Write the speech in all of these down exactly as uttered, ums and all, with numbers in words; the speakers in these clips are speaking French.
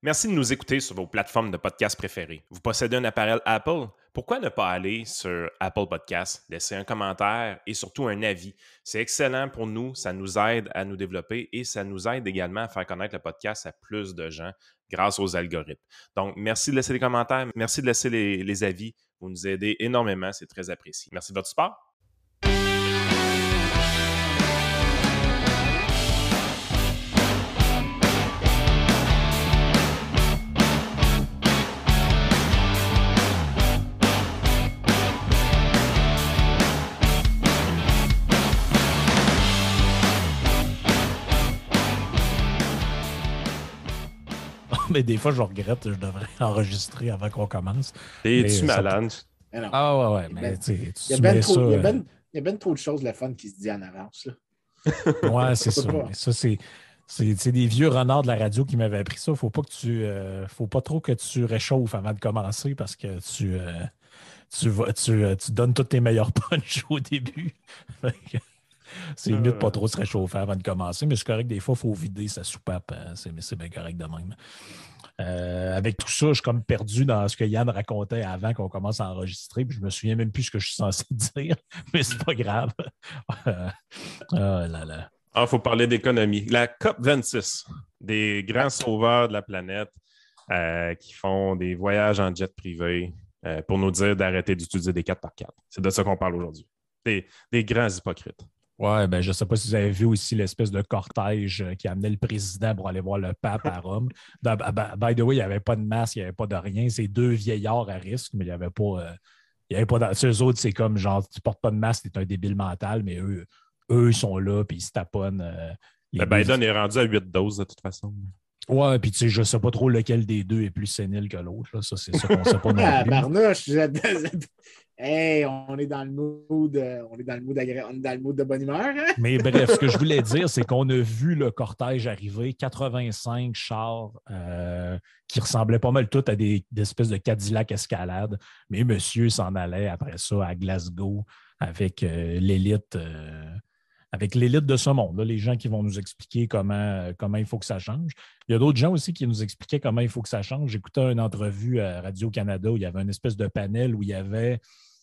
Merci de nous écouter sur vos plateformes de podcast préférées. Vous possédez un appareil Apple? Pourquoi ne pas aller sur Apple Podcasts, laisser un commentaire et surtout un avis? C'est excellent pour nous, ça nous aide à nous développer et ça nous aide également à faire connaître le podcast à plus de gens grâce aux algorithmes. Donc, merci de laisser des commentaires, merci de laisser les, les avis. Vous nous aidez énormément, c'est très apprécié. Merci de votre support. Mais des fois, je regrette, je devrais enregistrer avant qu'on commence. Es-tu malade? Peut... Ah ouais, ouais, mais ben, tu Il y a bien trop, ben, ben trop de choses, le fun qui se dit en avance. Là. Ouais, c'est ça. Mais ça, c'est, c'est, c'est des vieux renards de la radio qui m'avaient appris ça. Faut pas que tu, euh, faut pas trop que tu réchauffes avant de commencer parce que tu, euh, tu, vas, tu, tu donnes tous tes meilleurs punchs au début. C'est mieux de pas trop se réchauffer avant de commencer, mais c'est correct, des fois, il faut vider sa soupape. Hein. C'est, c'est bien correct de même. Euh, avec tout ça, je suis comme perdu dans ce que Yann racontait avant qu'on commence à enregistrer, puis je me souviens même plus ce que je suis censé dire, mais c'est pas grave. euh, oh là là. Ah, il faut parler d'économie. La C O P vingt-six, des grands sauveurs de la planète euh, qui font des voyages en jet privé euh, pour nous dire d'arrêter d'utiliser des quatre par quatre. C'est de ça qu'on parle aujourd'hui. Des, des grands hypocrites. Ouais, ben je ne sais pas si vous avez vu aussi l'espèce de cortège qui amenait le président pour aller voir le pape à Rome. By the way, il n'y avait pas de masque, il n'y avait pas de rien. C'est deux vieillards à risque, mais il n'y avait pas. Euh, il y avait pas de... Eux autres, c'est comme genre, tu ne portes pas de masque, tu es un débile mental, mais eux, eux, ils sont là, puis ils se taponnent. Euh, les ben, Biden deux... est rendu à huit doses de toute façon. Ouais, puis tu sais, je ne sais pas trop lequel des deux est plus sénile que l'autre. Là. Ça, c'est ça qu'on ne sait pas non ah, plus. Barnouche, hey, on est dans le mood, on est dans le mood, agré... on est dans le mood de bonne humeur. Hein? Mais bref, ce que je voulais dire, c'est qu'on a vu le cortège arriver, quatre-vingt-cinq chars euh, qui ressemblaient pas mal tous à des, des espèces de Cadillac Escalade. Mais monsieur s'en allait après ça à Glasgow avec euh, l'élite. Euh, avec l'élite de ce monde, là, les gens qui vont nous expliquer comment, comment il faut que ça change. Il y a d'autres gens aussi qui nous expliquaient comment il faut que ça change. J'écoutais une entrevue à Radio-Canada où il y avait une espèce de panel où il y avait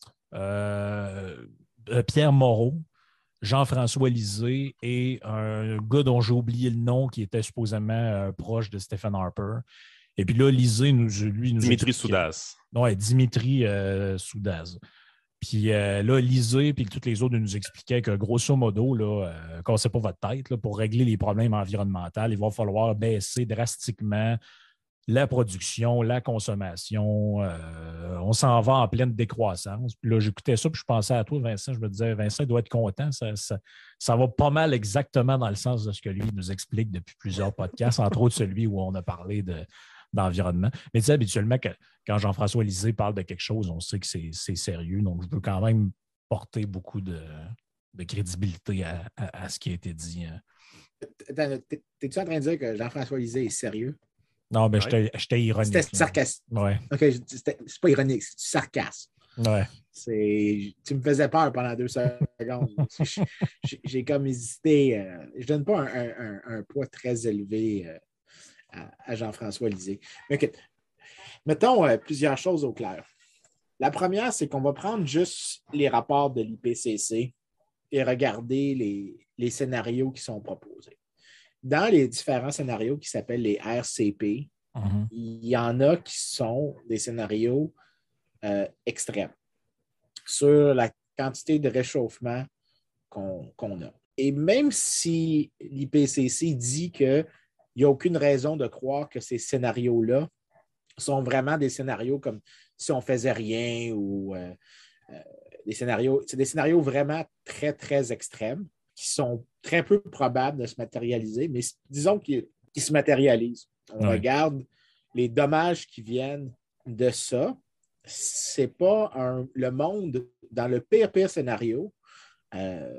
euh, Pierre Moreau, Jean-François Lisée et un gars dont j'ai oublié le nom qui était supposément euh, proche de Stephen Harper. Et puis là, Lisée, nous, lui, nous Dimitri Soudaz. Oui, Dimitri euh, Soudaz. Puis euh, là, Lisée puis tous les autres nous expliquaient que grosso modo, là, euh, cassez pas votre tête, là, pour régler les problèmes environnementaux, il va falloir baisser drastiquement la production, la consommation. Euh, on s'en va en pleine décroissance. Puis là, j'écoutais ça, puis je pensais à toi, Vincent. Je me disais, Vincent doit être content. Ça, ça, ça va pas mal exactement dans le sens de ce que lui nous explique depuis plusieurs podcasts, entre autres celui où on a parlé de d'environnement. Mais tu sais, habituellement, que, quand Jean-François Lisée parle de quelque chose, on sait que c'est, c'est sérieux. Donc, je veux quand même porter beaucoup de, de crédibilité à, à, à ce qui a été dit. Attends, t'es-tu en train de dire que Jean-François Lisée est sérieux? Non, mais ouais. j'étais ironique. C'était sarcastique. Ouais. OK, c'était, c'est pas ironique, c'est du sarcasme. Ouais. C'est, tu me faisais peur pendant deux secondes. j'ai, j'ai comme hésité. Euh, je donne pas un, un, un, un poids très élevé euh, à Jean-François Lisée. Okay. Mettons euh, plusieurs choses au clair. La première, c'est qu'on va prendre juste les rapports de l'I P C C et regarder les, les scénarios qui sont proposés. Dans les différents scénarios qui s'appellent les R C P, mm-hmm. il y en a qui sont des scénarios euh, extrêmes sur la quantité de réchauffement qu'on, qu'on a. Et même si l'I P C C dit que il n'y a aucune raison de croire que ces scénarios-là sont vraiment des scénarios comme si on ne faisait rien ou euh, euh, des scénarios. C'est des scénarios vraiment très, très extrêmes qui sont très peu probables de se matérialiser, mais disons qu'ils, qu'ils se matérialisent. On oui. regarde les dommages qui viennent de ça. C'est pas un, le monde, dans le pire, pire scénario, euh,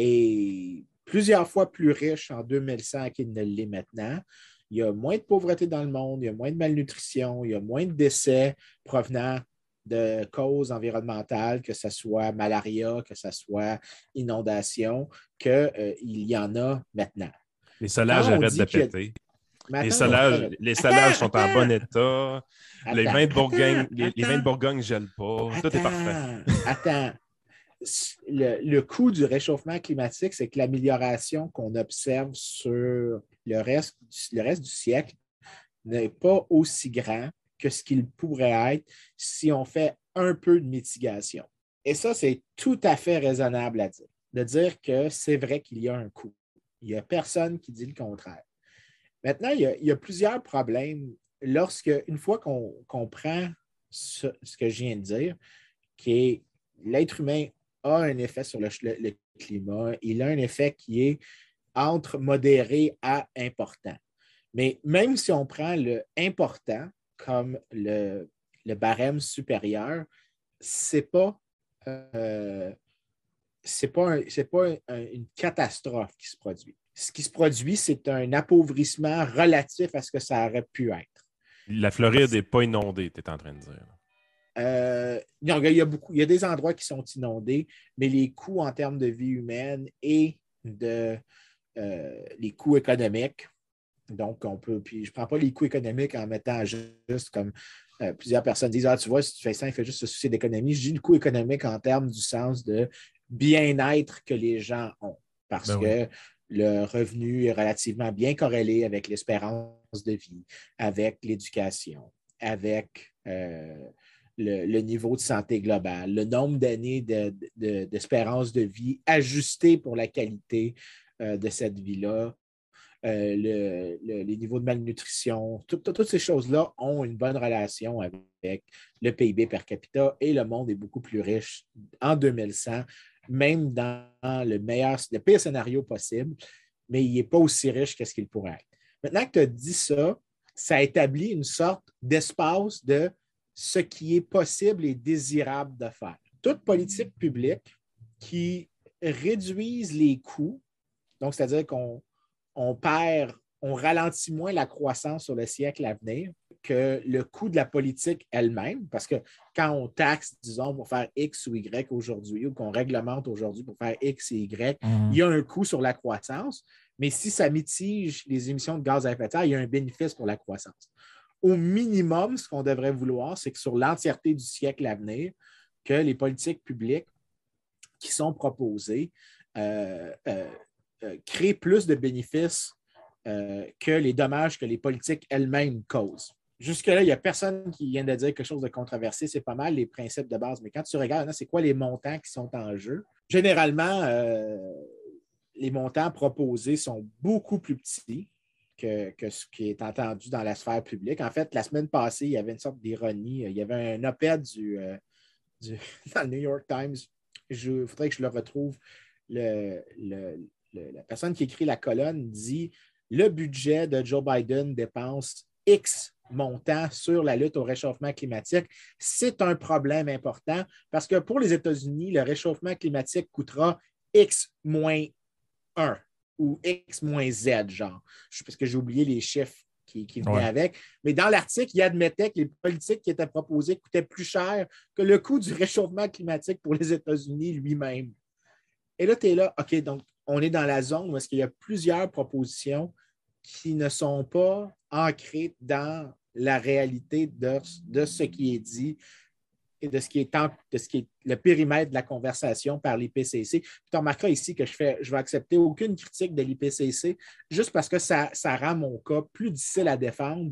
est plusieurs fois plus riche en deux mille cent qu'il ne l'est maintenant. Il y a moins de pauvreté dans le monde, il y a moins de malnutrition, il y a moins de décès provenant de causes environnementales, que ce soit malaria, que ce soit inondation, qu'il euh, y en a maintenant. Les solages arrêtent de péter. Mais Les attends, sollages, attends, les sollages sont en attends, bon état. Les attends, vins de Bourgogne, attends, les, les vins de attends, Bourgogne ne gèlent pas. Tout est parfait. attends. Le, le coût du réchauffement climatique, c'est que l'amélioration qu'on observe sur le reste, le reste du siècle n'est pas aussi grand que ce qu'il pourrait être si on fait un peu de mitigation. Et ça, c'est tout à fait raisonnable à dire, de dire que c'est vrai qu'il y a un coût. Il n'y a personne qui dit le contraire. Maintenant, il y a, il y a plusieurs problèmes lorsque, une fois qu'on comprend ce, ce que je viens de dire, qui est l'être humain a un effet sur le, le, le climat, il a un effet qui est entre modéré à important. Mais même si on prend le important comme le, le barème supérieur, ce n'est pas, euh, c'est pas, un, c'est pas un, une catastrophe qui se produit. Ce qui se produit, c'est un appauvrissement relatif à ce que ça aurait pu être. La Floride n'est pas inondée, tu es en train de dire. Euh, non, il y a beaucoup, il y a des endroits qui sont inondés, mais les coûts en termes de vie humaine et de, euh, les coûts économiques, donc on peut, puis je ne prends pas les coûts économiques en mettant juste comme euh, plusieurs personnes disent, ah, tu vois, si tu fais ça, il fait juste se soucier d'économie. Je dis le coût économique en termes du sens de bien-être que les gens ont, parce Ben que oui. le revenu est relativement bien corrélé avec l'espérance de vie, avec l'éducation, avec euh, Le, le niveau de santé global, le nombre d'années de, de, d'espérance de vie ajusté pour la qualité euh, de cette vie-là, euh, le, le, les niveaux de malnutrition, tout, tout, toutes ces choses-là ont une bonne relation avec le P I B per capita et le monde est beaucoup plus riche en deux mille cent, même dans le meilleur, le pire scénario possible, mais il n'est pas aussi riche que ce qu'il pourrait être. Maintenant que tu as dit ça, ça établit une sorte d'espace de ce qui est possible et désirable de faire. Toute politique publique qui réduise les coûts, donc c'est-à-dire qu'on on perd, on ralentit moins la croissance sur le siècle à venir que le coût de la politique elle-même, parce que quand on taxe, disons, pour faire X ou Y aujourd'hui, ou qu'on réglemente aujourd'hui pour faire X et Y, mm-hmm. il y a un coût sur la croissance, mais si ça mitige les émissions de gaz à effet de serre, il y a un bénéfice pour la croissance. Au minimum, ce qu'on devrait vouloir, c'est que sur l'entièreté du siècle à venir, que les politiques publiques qui sont proposées euh, euh, euh, créent plus de bénéfices euh, que les dommages que les politiques elles-mêmes causent. Jusque-là, il n'y a personne qui vient de dire quelque chose de controversé. C'est pas mal les principes de base. Mais quand tu regardes, c'est quoi les montants qui sont en jeu? Généralement, euh, les montants proposés sont beaucoup plus petits Que, que ce qui est entendu dans la sphère publique. En fait, la semaine passée, il y avait une sorte d'ironie. Il y avait un op-ed du, euh, du, dans le New York Times. Il faudrait que je le retrouve. Le, le, le, la personne qui écrit la colonne dit « Le budget de Joe Biden dépense X montant sur la lutte au réchauffement climatique. C'est un problème important parce que pour les États-Unis, le réchauffement climatique coûtera X moins un. Ou X moins Z, genre. Parce que j'ai oublié les chiffres qui, qui venaient ouais. avec. Mais dans l'article, il admettait que les politiques qui étaient proposées coûtaient plus cher que le coût du réchauffement climatique pour les États-Unis lui-même. Et là, tu es là, OK, donc on est dans la zone où est-ce qu'il y a plusieurs propositions qui ne sont pas ancrées dans la réalité de, de ce qui est dit et de ce qui est, en, de ce qui est le périmètre de la conversation par l'I P C C. Puis tu remarqueras ici que je fais, je vais accepter aucune critique de l'I P C C juste parce que ça, ça rend mon cas plus difficile à défendre,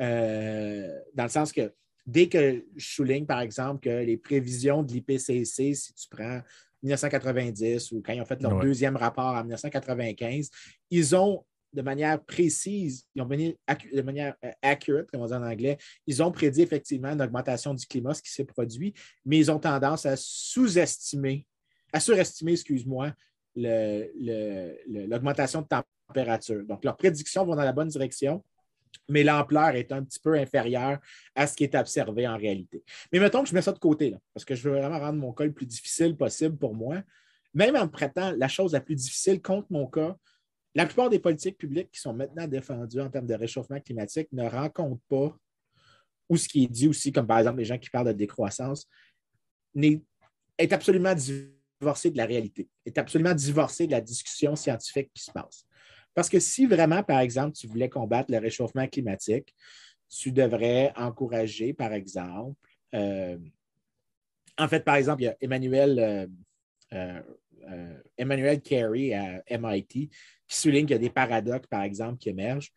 euh, dans le sens que dès que je souligne, par exemple, que les prévisions de l'I P C C, si tu prends dix-neuf cent quatre-vingt-dix ou quand ils ont fait leur ouais. deuxième rapport en dix-neuf cent quatre-vingt-quinze, ils ont de manière précise, ils ont mené de manière euh, accurate, comme on dit en anglais, ils ont prédit effectivement une augmentation du climat, ce qui s'est produit, mais ils ont tendance à sous-estimer, à surestimer, excuse-moi, le, le, le, l'augmentation de température. Donc, leurs prédictions vont dans la bonne direction, mais l'ampleur est un petit peu inférieure à ce qui est observé en réalité. Mais mettons que je mets ça de côté, là, parce que je veux vraiment rendre mon cas le plus difficile possible pour moi. Même en me prêtant la chose la plus difficile contre mon cas, la plupart des politiques publiques qui sont maintenant défendues en termes de réchauffement climatique ne rencontrent pas, ou ce qui est dit aussi, comme par exemple les gens qui parlent de décroissance, est, est absolument divorcé de la réalité, est absolument divorcé de la discussion scientifique qui se passe. Parce que si vraiment, par exemple, tu voulais combattre le réchauffement climatique, tu devrais encourager, par exemple, euh, en fait, par exemple, il y a Emmanuel, euh, euh, euh, Emmanuel Carey à M I T qui souligne qu'il y a des paradoxes, par exemple, qui émergent,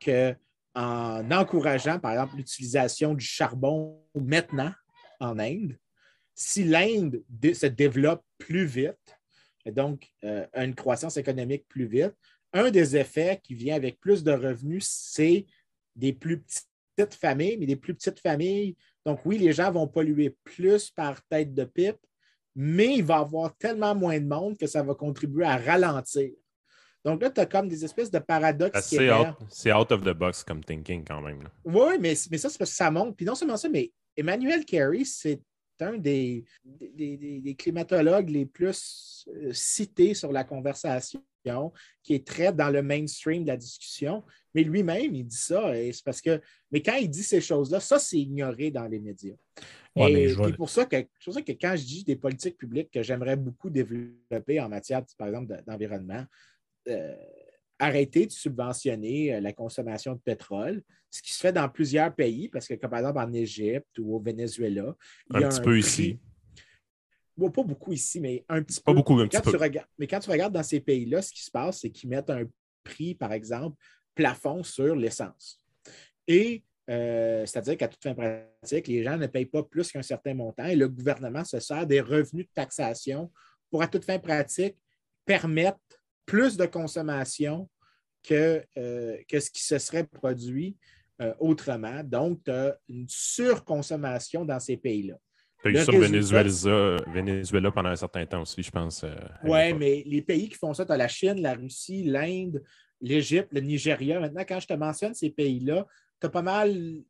qu'en encourageant, par exemple, l'utilisation du charbon maintenant en Inde, si l'Inde dé- se développe plus vite, et donc euh, a une croissance économique plus vite, un des effets qui vient avec plus de revenus, c'est des plus petites familles, mais des plus petites familles. Donc, oui, les gens vont polluer plus par tête de pipe, mais il va y avoir tellement moins de monde que ça va contribuer à ralentir. Donc là, tu as comme des espèces de paradoxes qui C'est out, émergent. c'est out of the box comme thinking quand même. Là. Oui, mais, mais ça, c'est parce que ça monte. Puis non seulement ça, mais Emmanuel Carey, c'est un des, des, des, des climatologues les plus euh, cités sur la conversation, qui est très dans le mainstream de la discussion. Mais lui-même, il dit ça. Et c'est parce que, mais quand il dit ces choses-là, ça, c'est ignoré dans les médias. Ouais, mais Et je c'est vois- pour ça que, c'est pour ça que quand je dis des politiques publiques que j'aimerais beaucoup développer en matière, par exemple, de- d'environnement, euh, arrêter de subventionner euh, la consommation de pétrole, ce qui se fait dans plusieurs pays, parce que, comme par exemple en Égypte ou au Venezuela, il y Un a petit un peu prix. ici. Bon, pas beaucoup ici, mais un petit Pas peu. beaucoup, un mais, quand petit tu peu. regardes, mais quand tu regardes dans ces pays-là, ce qui se passe, c'est qu'ils mettent un prix, par exemple, plafond sur l'essence. Et euh, c'est-à-dire qu'à toute fin pratique, les gens ne payent pas plus qu'un certain montant et le gouvernement se sert des revenus de taxation pour, à toute fin pratique, permettre plus de consommation que, euh, que ce qui se serait produit euh, autrement. Donc, tu as une surconsommation dans ces pays-là. Tu as eu Le ça au résultat, Venezuela, Venezuela pendant un certain temps aussi, je pense, euh, à une oui, époque. mais les pays qui font ça, tu as la Chine, la Russie, l'Inde, l'Égypte, le Nigeria. Maintenant, quand je te mentionne ces pays-là, tu as pas mal,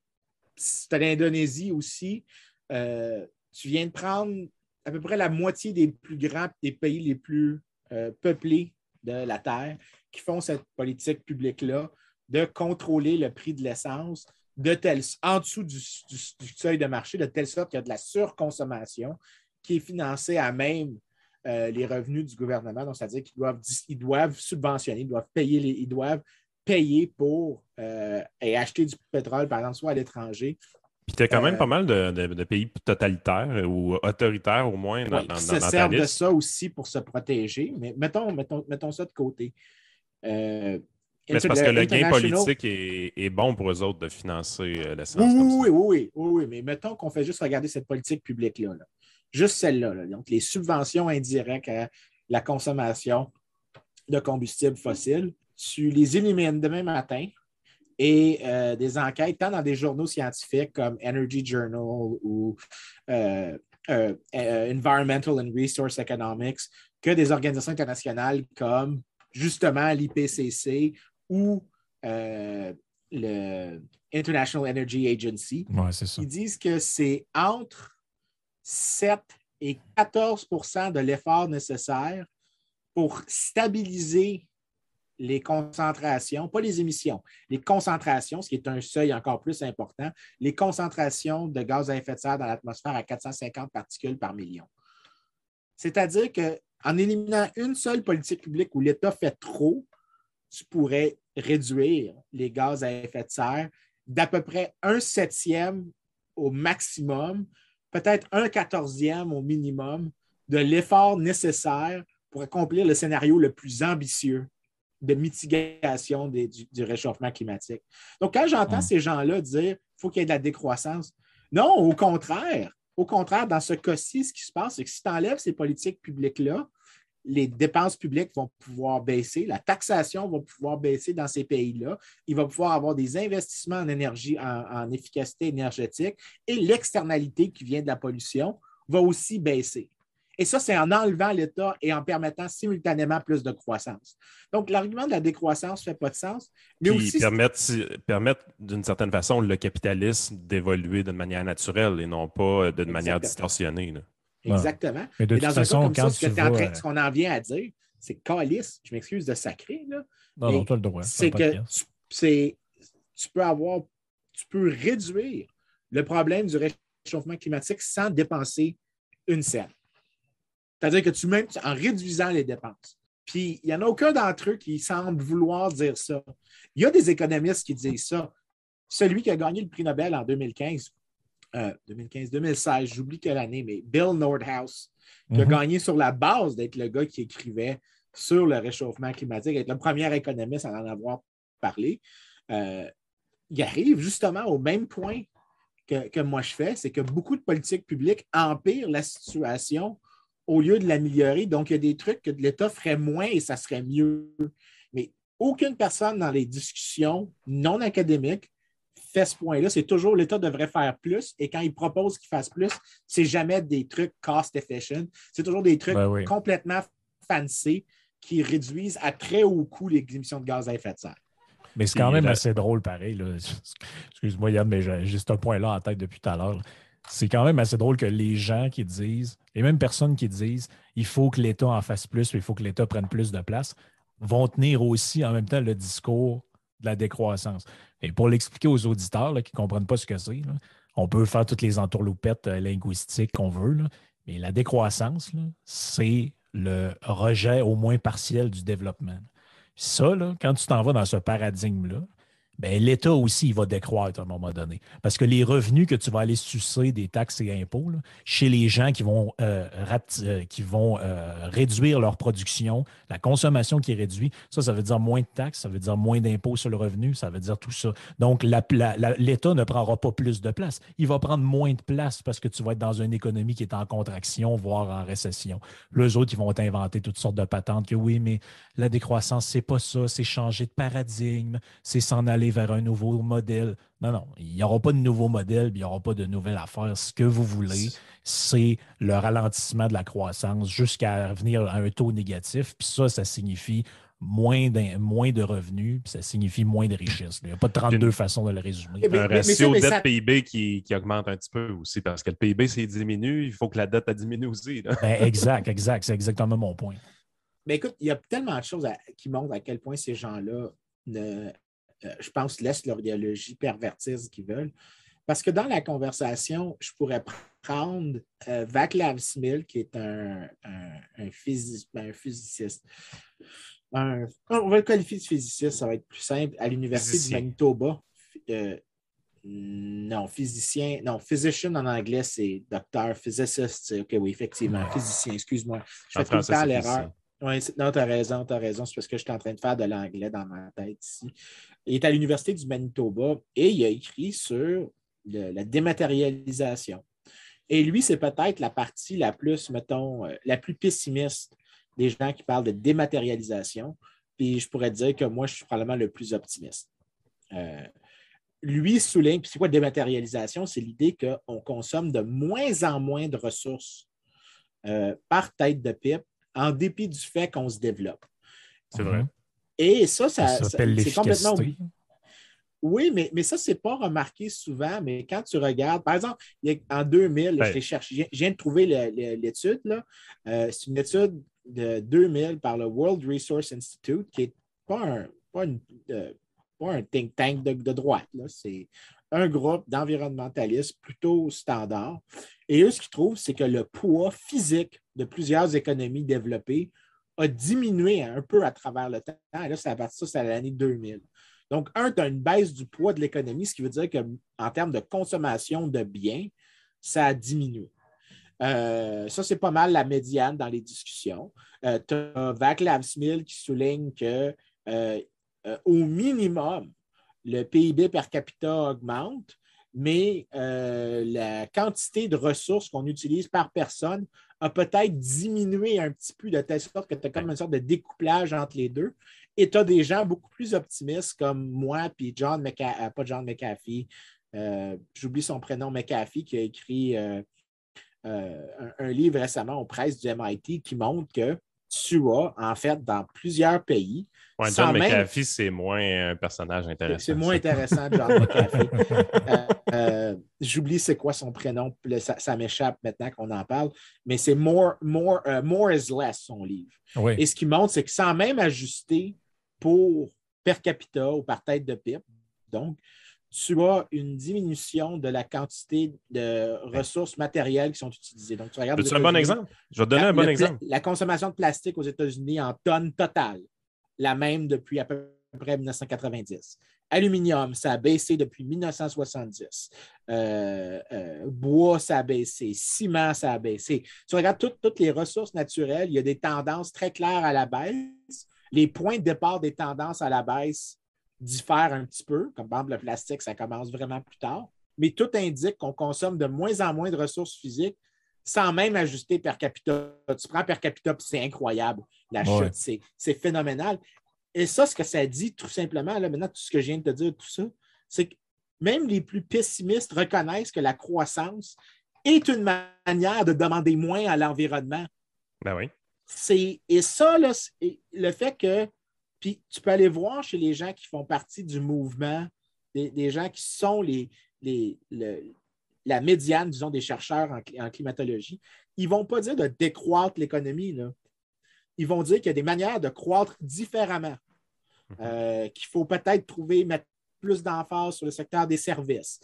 tu as l'Indonésie aussi. Euh, tu viens de prendre à peu près la moitié des plus grands, des pays les plus euh, peuplés de la Terre qui font cette politique publique-là de contrôler le prix de l'essence de telle, en dessous du, du, du seuil de marché, de telle sorte qu'il y a de la surconsommation qui est financée à même euh, les revenus du gouvernement. Donc, c'est-à-dire qu'ils doivent, ils doivent subventionner, ils doivent payer, les, ils doivent payer pour euh, et acheter du pétrole, par exemple, soit à l'étranger. Puis tu as quand même Euh, pas mal de, de- de pays totalitaires ou autoritaires au moins dans, oui, dans- qui dans- se dans ta servent de liste. ça aussi pour se protéger. Mais mettons, mettons, mettons ça de côté. Euh, Mais c'est inter- parce que le le gain International. politique est, est bon pour eux autres de financer euh, Oui, l'essence comme ça. oui, oui, oui, oui, oui, mais mettons qu'on fait juste regarder cette politique publique-là. Là. Juste celle-là. Là. Donc, les subventions indirectes à la consommation de combustibles fossiles, tu les élimines demain matin et euh, des enquêtes, tant dans des journaux scientifiques comme Energy Journal ou euh, euh, euh, Environmental and Resource Economics, que des organisations internationales comme justement l'I P C C ou euh, le International Energy Agency, ouais, c'est ça. qui disent que c'est entre sept et quatorze pour cent de l'effort nécessaire pour stabiliser les concentrations, pas les émissions, les concentrations, ce qui est un seuil encore plus important, les concentrations de gaz à effet de serre dans l'atmosphère à quatre cent cinquante particules par million. C'est-à-dire qu'en éliminant une seule politique publique où l'État fait trop, tu pourrais réduire les gaz à effet de serre d'à peu près un septième au maximum, peut-être un quatorzième au minimum de l'effort nécessaire pour accomplir le scénario le plus ambitieux de mitigation des, du, du réchauffement climatique. Donc, quand j'entends Hum. ces gens-là dire qu'il faut qu'il y ait de la décroissance, non, au contraire. Au contraire, dans ce cas-ci, ce qui se passe, c'est que si tu enlèves ces politiques publiques-là, les dépenses publiques vont pouvoir baisser, la taxation va pouvoir baisser dans ces pays-là, il va pouvoir avoir des investissements en énergie, en, en efficacité énergétique et l'externalité qui vient de la pollution va aussi baisser. Et ça, c'est en enlevant l'État et en permettant simultanément plus de croissance. Donc, l'argument de la décroissance ne fait pas de sens. Mais Puis aussi, permettre, si- permettre d'une certaine façon le capitalisme d'évoluer d'une manière naturelle et non pas d'une manière exactement. distorsionnée. Là. Exactement. Mais de Mais toute dans un façon, cas comme quand ça, ce, que tu t'es en vas, train, euh, ce qu'on en vient à dire, c'est que calice, je m'excuse de sacrer, là, Non, non, mais tu as le droit. C'est un c'est que podcast. tu, c'est, tu peux avoir, tu peux réduire le problème du réchauffement climatique sans dépenser une scène. C'est-à-dire que tu même en réduisant les dépenses, Puis, il n'y en a aucun d'entre eux qui semble vouloir dire ça. Il y a des économistes qui disent ça. Celui qui a gagné le prix Nobel en deux mille quinze, euh, deux mille quinze, deux mille seize, j'oublie quelle année, mais Bill Nordhaus, qui a Mhm. gagné sur la base d'être le gars qui écrivait sur le réchauffement climatique, être le premier économiste à en avoir parlé. Euh, il arrive justement au même point que, que moi je fais, c'est que beaucoup de politiques publiques empirent la situation au lieu de l'améliorer. Donc, il y a des trucs que l'État ferait moins et ça serait mieux. Mais aucune personne dans les discussions non académiques fait ce point-là. C'est toujours l'État devrait faire plus et quand il propose qu'il fasse plus, c'est jamais des trucs cost efficient. C'est toujours des trucs Ben oui. complètement fancy qui réduisent à très haut coût les émissions de gaz à effet de serre. Mais c'est Puis, quand même la- assez drôle, pareil. Là. Excuse-moi, Yann, mais j'ai j'ai ce point-là en tête depuis tout à l'heure. C'est quand même assez drôle que les gens qui disent, les mêmes personnes qui disent il faut que l'État en fasse plus, il faut que l'État prenne plus de place, vont tenir aussi en même temps le discours de la décroissance. Et pour l'expliquer aux auditeurs là, qui ne comprennent pas ce que c'est, là, on peut faire toutes les entourloupettes euh, linguistiques qu'on veut, là, mais la décroissance, là, c'est le rejet au moins partiel du développement. Ça, là, quand tu t'en vas dans ce paradigme-là, ben, l'État aussi, il va décroître à un moment donné. Parce que les revenus que tu vas aller sucer des taxes et impôts, là, chez les gens qui vont, euh, rapt- euh, qui vont euh, réduire leur production, la consommation qui est réduite, ça, ça veut dire moins de taxes, ça veut dire moins d'impôts sur le revenu, ça veut dire tout ça. Donc, la- la- la- l'État ne prendra pas plus de place. Il va prendre moins de place parce que tu vas être dans une économie qui est en contraction, voire en récession. Les autres, ils vont t'inventer toutes sortes de patentes que oui, mais la décroissance, c'est pas ça, c'est changer de paradigme, c'est s'en aller vers un nouveau modèle. Non, non, il n'y aura pas de nouveau modèle, puis il n'y aura pas de nouvelle affaire. Ce que vous voulez, c'est le ralentissement de la croissance jusqu'à venir à un taux négatif. Puis ça, ça signifie moins, d'in- moins de revenus, puis ça signifie moins de richesse. Il n'y a pas trente-deux Une- façons de le résumer. Eh bien, un mais- mais ça, ratio mais ça- dette-P I B qui, qui augmente un petit peu aussi, parce que le P I B, s'il diminue, il faut que la dette elle diminue aussi. là. Ben, exact, exact. C'est exactement mon point. Mais écoute, il y a tellement de choses à- qui montrent à quel point ces gens-là, ne, euh, je pense, laissent leur idéologie pervertir ce qu'ils veulent. Parce que dans la conversation, je pourrais prendre euh, Václav Smil, qui est un, un, un, physi- un physiciste. Un- on va le qualifier de physiciste, ça va être plus simple, à l'Université Physicien. du Manitoba. Euh, non, physicien, non, physician en anglais, c'est docteur, physicist, c'est OK, oui, effectivement, Ouais. physicien, excuse-moi. Je En fais tout le français, temps c'est l'erreur. physicien. Oui, non, tu as raison, tu as raison. C'est parce que je suis en train de faire de l'anglais dans ma tête ici. Il est à l'Université du Manitoba et il a écrit sur le- la dématérialisation. Et lui, c'est peut-être la partie la plus, mettons, euh, la plus pessimiste des gens qui parlent de dématérialisation. Puis je pourrais dire que moi, je suis probablement le plus optimiste. Euh, lui souligne, puis c'est quoi dématérialisation? C'est l'idée qu'on consomme de moins en moins de ressources euh, par tête de pipe en dépit du fait qu'on se développe. C'est vrai. Mhm. Et ça, ça, Ça ça- s'appelle c'est complètement l'efficacité. oublié. Oui, mais, mais ça, ce n'est pas remarqué souvent, mais quand tu regardes, par exemple, il y a- en deux mille, Ben. je l'ai cherché, je viens- je viens de trouver le- le- l'étude, là. Euh, c'est une étude de deux mille par le World Resource Institute, qui n'est pas un, pas une, euh, pas un think tank de, de droite, là. C'est un groupe d'environnementalistes plutôt standard. Et eux, ce qu'ils trouvent, c'est que le poids physique de plusieurs économies développées a diminué un peu à travers le temps. Et là, c'est à partir de ça, c'est à l'année deux mille. Donc, un, tu as une baisse du poids de l'économie, ce qui veut dire qu'en termes de consommation de biens, ça a diminué. Euh, ça, c'est pas mal la médiane dans les discussions. Euh, tu as Václav Smil qui souligne que euh, euh, au minimum, le P I B per capita augmente, mais euh, la quantité de ressources qu'on utilise par personne a peut-être diminué un petit peu de telle sorte que tu as comme une sorte de découplage entre les deux. Et tu as des gens beaucoup plus optimistes comme moi, puis John McAfee, pas John McAfee, euh, j'oublie son prénom, McAfee, qui a écrit euh, euh, un, un livre récemment aux presses du M I T qui montre que tu as, en fait, dans plusieurs pays. Ouais, sans John même- McAfee, c'est moins un personnage intéressant. C'est moins ça. intéressant, John McAfee. Euh, euh, J'oublie c'est quoi son prénom, là, ça, ça m'échappe maintenant qu'on en parle, mais c'est More, more, uh, more is Less, son livre. Oui. Et ce qui montre, c'est que sans même ajuster pour per capita ou par tête de pipe, donc, tu as une diminution de la quantité de ressources matérielles qui sont utilisées. Donc, tu regardes. C'est un bon exemple. Je vais te donner la, un bon le, exemple. La consommation de plastique aux États-Unis en tonnes totales, la même depuis à peu près mille neuf cent quatre-vingt-dix. Aluminium, ça a baissé depuis mille neuf cent soixante-dix. Euh, euh, bois, ça a baissé. Ciment, ça a baissé. Tu regardes tout, toutes les ressources naturelles, il y a des tendances très claires à la baisse. Les points de départ des tendances à la baisse diffèrent un petit peu. Comme par exemple, le plastique, ça commence vraiment plus tard. Mais tout indique qu'on consomme de moins en moins de ressources physiques sans même ajuster per capita. Tu prends per capita, puis c'est incroyable. La ouais. chute, c'est, c'est phénoménal. Et ça, ce que ça dit, tout simplement, là, maintenant, tout ce que je viens de te dire, tout ça, c'est que même les plus pessimistes reconnaissent que la croissance est une manière de demander moins à l'environnement. Ben oui. C'est, et ça, là, le fait que, puis tu peux aller voir chez les gens qui font partie du mouvement, des, des gens qui sont les, les, le, la médiane, disons, des chercheurs en, en climatologie, ils ne vont pas dire de décroître l'économie, là. Ils vont dire qu'il y a des manières de croître différemment, euh, qu'il faut peut-être trouver, mettre plus d'emphase sur le secteur des services,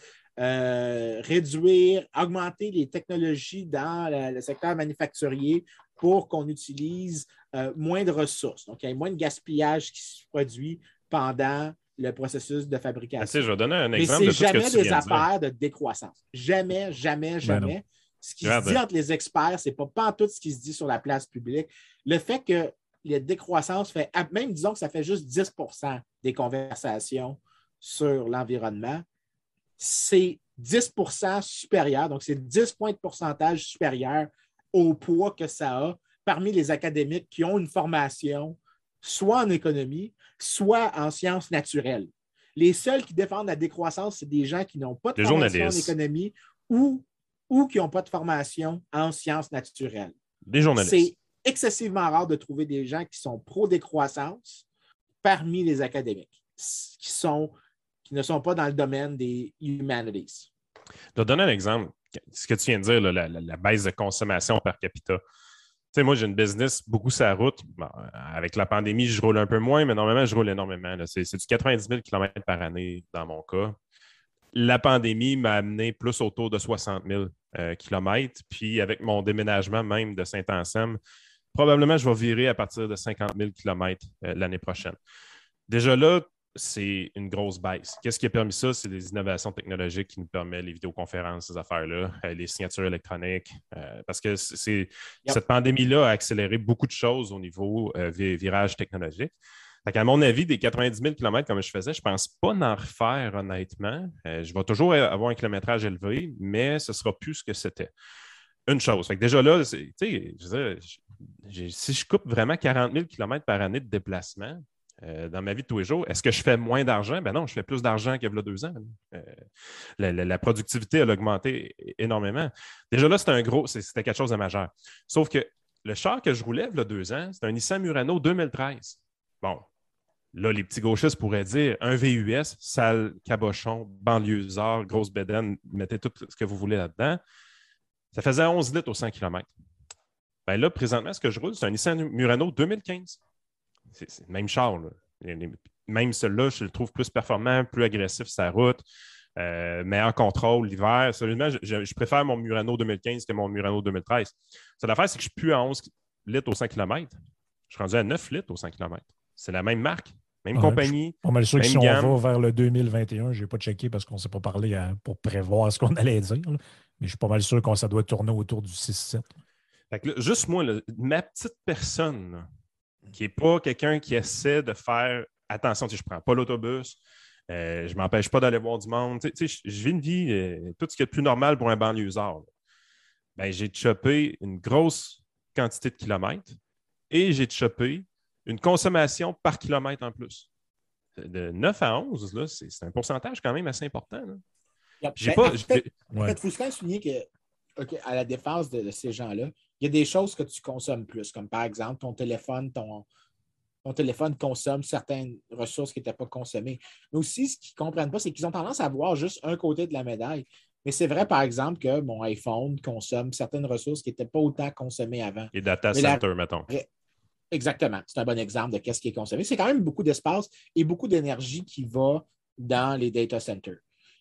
euh, réduire, augmenter les technologies dans le, le secteur manufacturier pour qu'on utilise euh, moins de ressources. Donc, il y a moins de gaspillage qui se produit pendant le processus de fabrication. Ah, tu sais, je vais donner un Mais exemple de tout c'est ce que jamais tu des viens de dire. affaires de décroissance. Jamais, jamais, jamais. Ben Ce qui Regarde. se dit entre les experts, ce n'est pas, pas en tout ce qui se dit sur la place publique. Le fait que la décroissance fait, même disons que ça fait juste dix pour cent des conversations sur l'environnement, c'est dix pour cent supérieur, donc c'est dix points de pourcentage supérieur au poids que ça a parmi les académiques qui ont une formation soit en économie, soit en sciences naturelles. Les seuls qui défendent la décroissance, c'est des gens qui n'ont pas de Les formation en journalistes. économie ou, ou qui n'ont pas de formation en sciences naturelles. Des journalistes. C'est excessivement rare de trouver des gens qui sont pro-décroissance parmi les académiques, qui, sont, qui ne sont pas dans le domaine des humanities. Je vais te donner un exemple. Ce que tu viens de dire, là, la, la, la baisse de consommation per capita. Tu sais, moi, j'ai une business beaucoup sur la route. Bon, avec la pandémie, je roule un peu moins, mais normalement, je roule énormément. Là. C'est, c'est du quatre-vingt-dix mille kilomètres par année dans mon cas. La pandémie m'a amené plus autour de soixante mille euh, kilomètres. Puis avec mon déménagement même de Saint-Anselme, probablement, je vais virer à partir de cinquante mille kilomètres euh, l'année prochaine. Déjà là, c'est une grosse baisse. Qu'est-ce qui a permis ça? C'est des innovations technologiques qui nous permettent les vidéoconférences, ces affaires-là, euh, les signatures électroniques. Euh, parce que c'est, yep. Cette pandémie-là a accéléré beaucoup de choses au niveau euh, virage technologique. Fait qu'à mon avis, des quatre-vingt-dix mille kilomètres comme je faisais, je ne pense pas en refaire honnêtement. Euh, je vais toujours avoir un kilométrage élevé, mais ce ne sera plus ce que c'était. Une chose. Fait que déjà là, tu sais, si je coupe vraiment quarante mille kilomètres par année de déplacement, Euh, dans ma vie de tous les jours, est-ce que je fais moins d'argent? Ben non, je fais plus d'argent qu'il y a deux ans. Euh, la, la, la productivité a augmenté énormément. Déjà là, c'était un gros, c'était quelque chose de majeur. Sauf que le char que je roulais il y a deux ans, c'est un Nissan Murano deux mille treize. Bon, là, les petits gauchistes pourraient dire un V U S, sale, cabochon, banlieusard, grosse bédaine, mettez tout ce que vous voulez là-dedans. Ça faisait onze litres au cent kilomètres. Ben là, présentement, ce que je roule, c'est un Nissan Murano deux mille quinze. C'est, c'est le même char. Là. Même celui-là, je le trouve plus performant, plus agressif sur sa route, euh, meilleur contrôle l'hiver. Sérieusement, je, je, je préfère mon Murano deux mille quinze que mon Murano deux mille treize. C'est l'affaire, c'est que je ne suis plus à onze litres au cent kilomètres. Je suis rendu à neuf litres au cent kilomètres. C'est la même marque, même ouais, compagnie. Je suis pas mal sûr que si gamme. on va vers le deux mille vingt et un, je n'ai pas checké parce qu'on ne s'est pas parlé à, pour prévoir ce qu'on allait dire. Là. Mais je suis pas mal sûr que ça doit tourner autour du six sept. Fait que là, juste moi, là, ma petite personne, là, qui n'est pas quelqu'un qui essaie de faire attention, je ne prends pas l'autobus, euh, je ne m'empêche pas d'aller voir du monde. Je, je vis une vie, euh, tout ce qui est plus normal pour un banlieusard. Ben, j'ai chopé une grosse quantité de kilomètres et j'ai chopé une consommation par kilomètre en plus. De neuf à onze, là, c'est, c'est un pourcentage quand même assez important. Là. Yep. J'ai ben, pas, en fait, j'ai... en fait, il faut quand même souligner que, okay, à la défense de, de ces gens-là, il y a des choses que tu consommes plus, comme par exemple ton téléphone, ton, ton téléphone consomme certaines ressources qui n'étaient pas consommées. Mais aussi, ce qu'ils ne comprennent pas, c'est qu'ils ont tendance à voir juste un côté de la médaille. Mais c'est vrai, par exemple, que mon iPhone consomme certaines ressources qui n'étaient pas autant consommées avant. Les data Mais centers, la... mettons. Exactement. C'est un bon exemple de ce qui est consommé. C'est quand même beaucoup d'espace et beaucoup d'énergie qui va dans les data centers.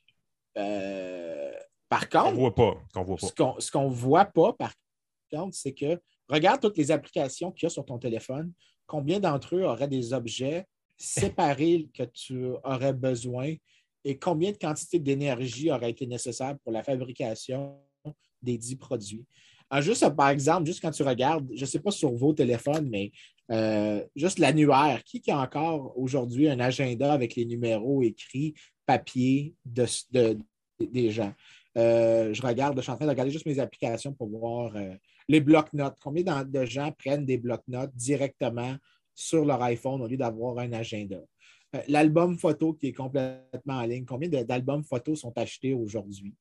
Euh, par Qu'on contre, voit pas. Qu'on voit pas. ce qu'on ce qu'on voit pas, par contre, c'est que regarde toutes les applications qu'il y a sur ton téléphone. Combien d'entre eux auraient des objets séparés que tu aurais besoin et combien de quantité d'énergie aurait été nécessaire pour la fabrication des dix produits. Alors, juste par exemple, juste quand tu regardes, je ne sais pas sur vos téléphones, mais euh, juste l'annuaire, qui, qui a encore aujourd'hui un agenda avec les numéros écrits, papier de, de, de- des gens? Euh, je regarde, je suis en train de regarder juste mes applications pour voir euh, les blocs-notes. Combien de gens prennent des blocs-notes directement sur leur iPhone au lieu d'avoir un agenda? Euh, L'album photo qui est complètement en ligne, combien de- d'albums photos sont achetés aujourd'hui?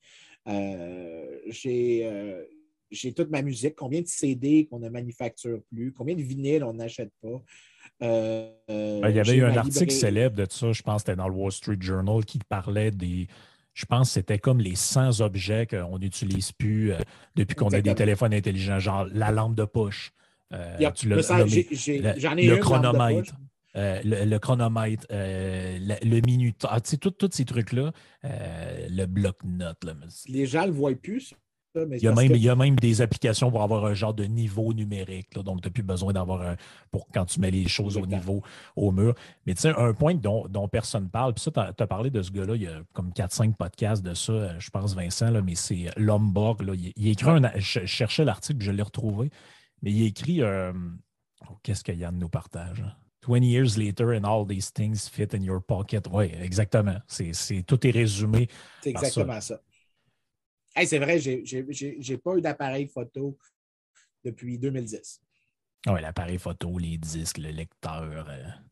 Euh, j'ai, euh, j'ai toute ma musique, combien de C D qu'on ne manufacture plus, combien de vinyles on n'achète pas. Euh, Ben, il y euh, avait j'ai eu un ma article librairie. célèbre de ça, je pense que c'était dans le Wall Street Journal, qui parlait des. Je pense que c'était comme les cent objets qu'on n'utilise plus euh, depuis qu'on a des Exactement. téléphones intelligents, genre la lampe de poche. euh, Yep. tu Me l'as sers- nommé. j'ai- j'ai- Le, J'en ai le une lampe de poche. chronomètre. euh, le, le chronomètre, euh, le, le minuteur, tu sais, tout- tous ces trucs-là, euh, le bloc-notes. Là, mais c'est- Les gens ne le voient plus, ça, mais il y c'est a parce que même, il y a même des applications pour avoir un genre de niveau numérique. Là, donc, tu n'as plus besoin d'avoir un. Pour quand tu mets les choses au exactement. niveau, au mur. Mais tu sais, un point dont, dont personne ne parle, puis ça, tu as parlé de ce gars-là, il y a comme quatre cinq podcasts de ça, euh, je pense, Vincent, là, mais c'est euh, Lombard. Là, il, il écrit Ouais. un. Je, je cherchais l'article, je l'ai retrouvé, mais il écrit. euh, oh, qu'est-ce que Yann nous partage? Hein? twenty years later and all these things fit in your pocket. Oui, exactement. C'est, c'est, tout est résumé C'est par ça. exactement ça. Hey, c'est vrai, je n'ai pas eu d'appareil photo depuis deux mille dix. Oui, l'appareil photo, les disques, le lecteur.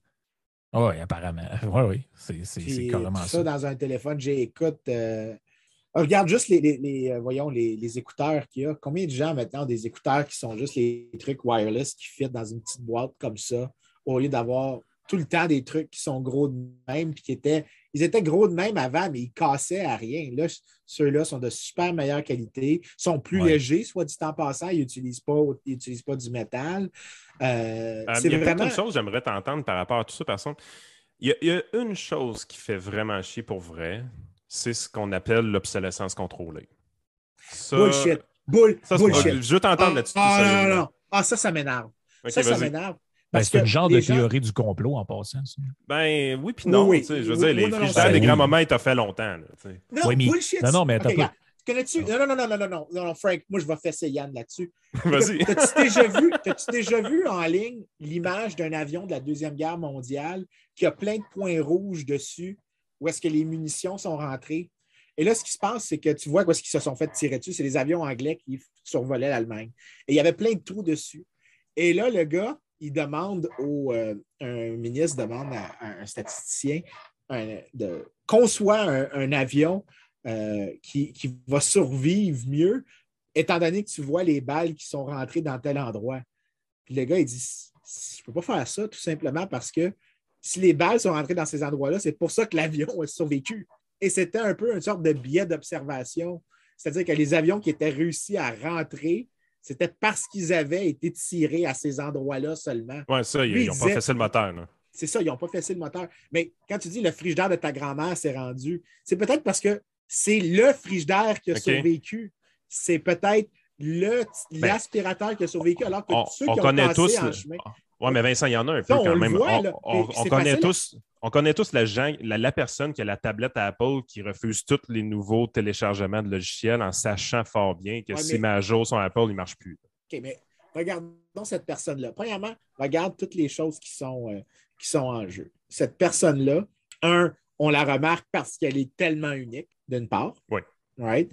euh, Oui, apparemment. Oui, oui, c'est, c'est, c'est Puis carrément tout ça. ça dans un téléphone, j'écoute. Euh, regarde juste les, les, les, euh, voyons, les, les écouteurs qu'il y a. Combien de gens maintenant ont des écouteurs qui sont juste les trucs wireless qui fit dans une petite boîte comme ça, au lieu d'avoir tout le temps des trucs qui sont gros de même, puis qui étaient. Ils étaient gros de même avant, mais ils cassaient à rien. Là, ceux-là sont de super meilleure qualité, sont plus Ouais. légers, soit dit en passant, ils n'utilisent pas, ils utilisent pas du métal. Euh, Euh, c'est il y a peut-être vraiment. une chose que j'aimerais t'entendre par rapport à tout ça, personne. Il y, a, il y a une chose qui fait vraiment chier pour vrai, c'est ce qu'on appelle l'obsolescence contrôlée. Ça, Bullshit. Bull, ça, bullshit. je veux t'entendre Ah, là-dessus. ah, non, sérieusement. non, non. Ah, ça, ça m'énerve. Ok, ça, ça vas-y. m'énerve. Ben, Parce c'est que une genre les de gens- théorie du complot en passant. Ça. Ben oui, puis Oui, non. oui. tu sais, je veux Oui, dire, oui, les non, non, frigidaires, ben les oui. grands moments, t'as fait longtemps. Là, tu sais. Non, Oui, mais- bullshit. non, non, mais OK, attends un peu. regarde. Connais-tu? Non, non, non, non, non, non, non, non, non, Frank, moi, je vais fesser Yann là-dessus. Vas-y. Écoute, T'as-tu déjà vu, t'as-tu déjà vu en ligne l'image d'un avion de la Deuxième Guerre mondiale qui a plein de points rouges dessus où est-ce que les munitions sont rentrées? Et là, ce qui se passe, c'est que tu vois où est-ce qu'ils se sont fait tirer dessus. C'est les avions anglais qui survolaient l'Allemagne. Et il y avait plein de trous dessus. Et là, le gars, il demande au euh, un ministre demande à, à un statisticien un- de conçoit un, un avion euh, qui, qui va survivre mieux, étant donné que tu vois les balles qui sont rentrées dans tel endroit. Puis le gars, il dit je ne peux pas faire ça tout simplement parce que si les balles sont rentrées dans ces endroits-là, c'est pour ça que l'avion a survécu. Et c'était un peu une sorte de biais d'observation. C'est-à-dire que les avions qui étaient réussis à rentrer, c'était parce qu'ils avaient été tirés à ces endroits-là seulement. Ouais, ça, ils Lui, il n'ont pas disait- fait ça le moteur. Là. C'est ça, ils n'ont pas fessé le moteur. Mais quand tu dis le frigidaire de ta grand-mère s'est rendu, c'est peut-être parce que c'est le frigidaire qui a OK. survécu. C'est peut-être le, Ben, l'aspirateur qui a survécu, alors que On, ceux on qui ont connaît passé tous. en le- chemin. Ouais, mais Vincent, il y en a un peu Ça, on quand le même. voit, on, là. on- Et on c'est connaît facile. tous, on connaît tous la, gens, la, la personne qui a la tablette à Apple qui refuse tous les nouveaux téléchargements de logiciels en sachant fort bien que Ouais, si mais- ma jour son Apple, il ne marche plus. OK, mais regardons cette personne-là. Premièrement, regarde toutes les choses qui sont, euh, qui sont en jeu. Cette personne-là, un, on la remarque parce qu'elle est tellement unique, d'une part. Oui. Right?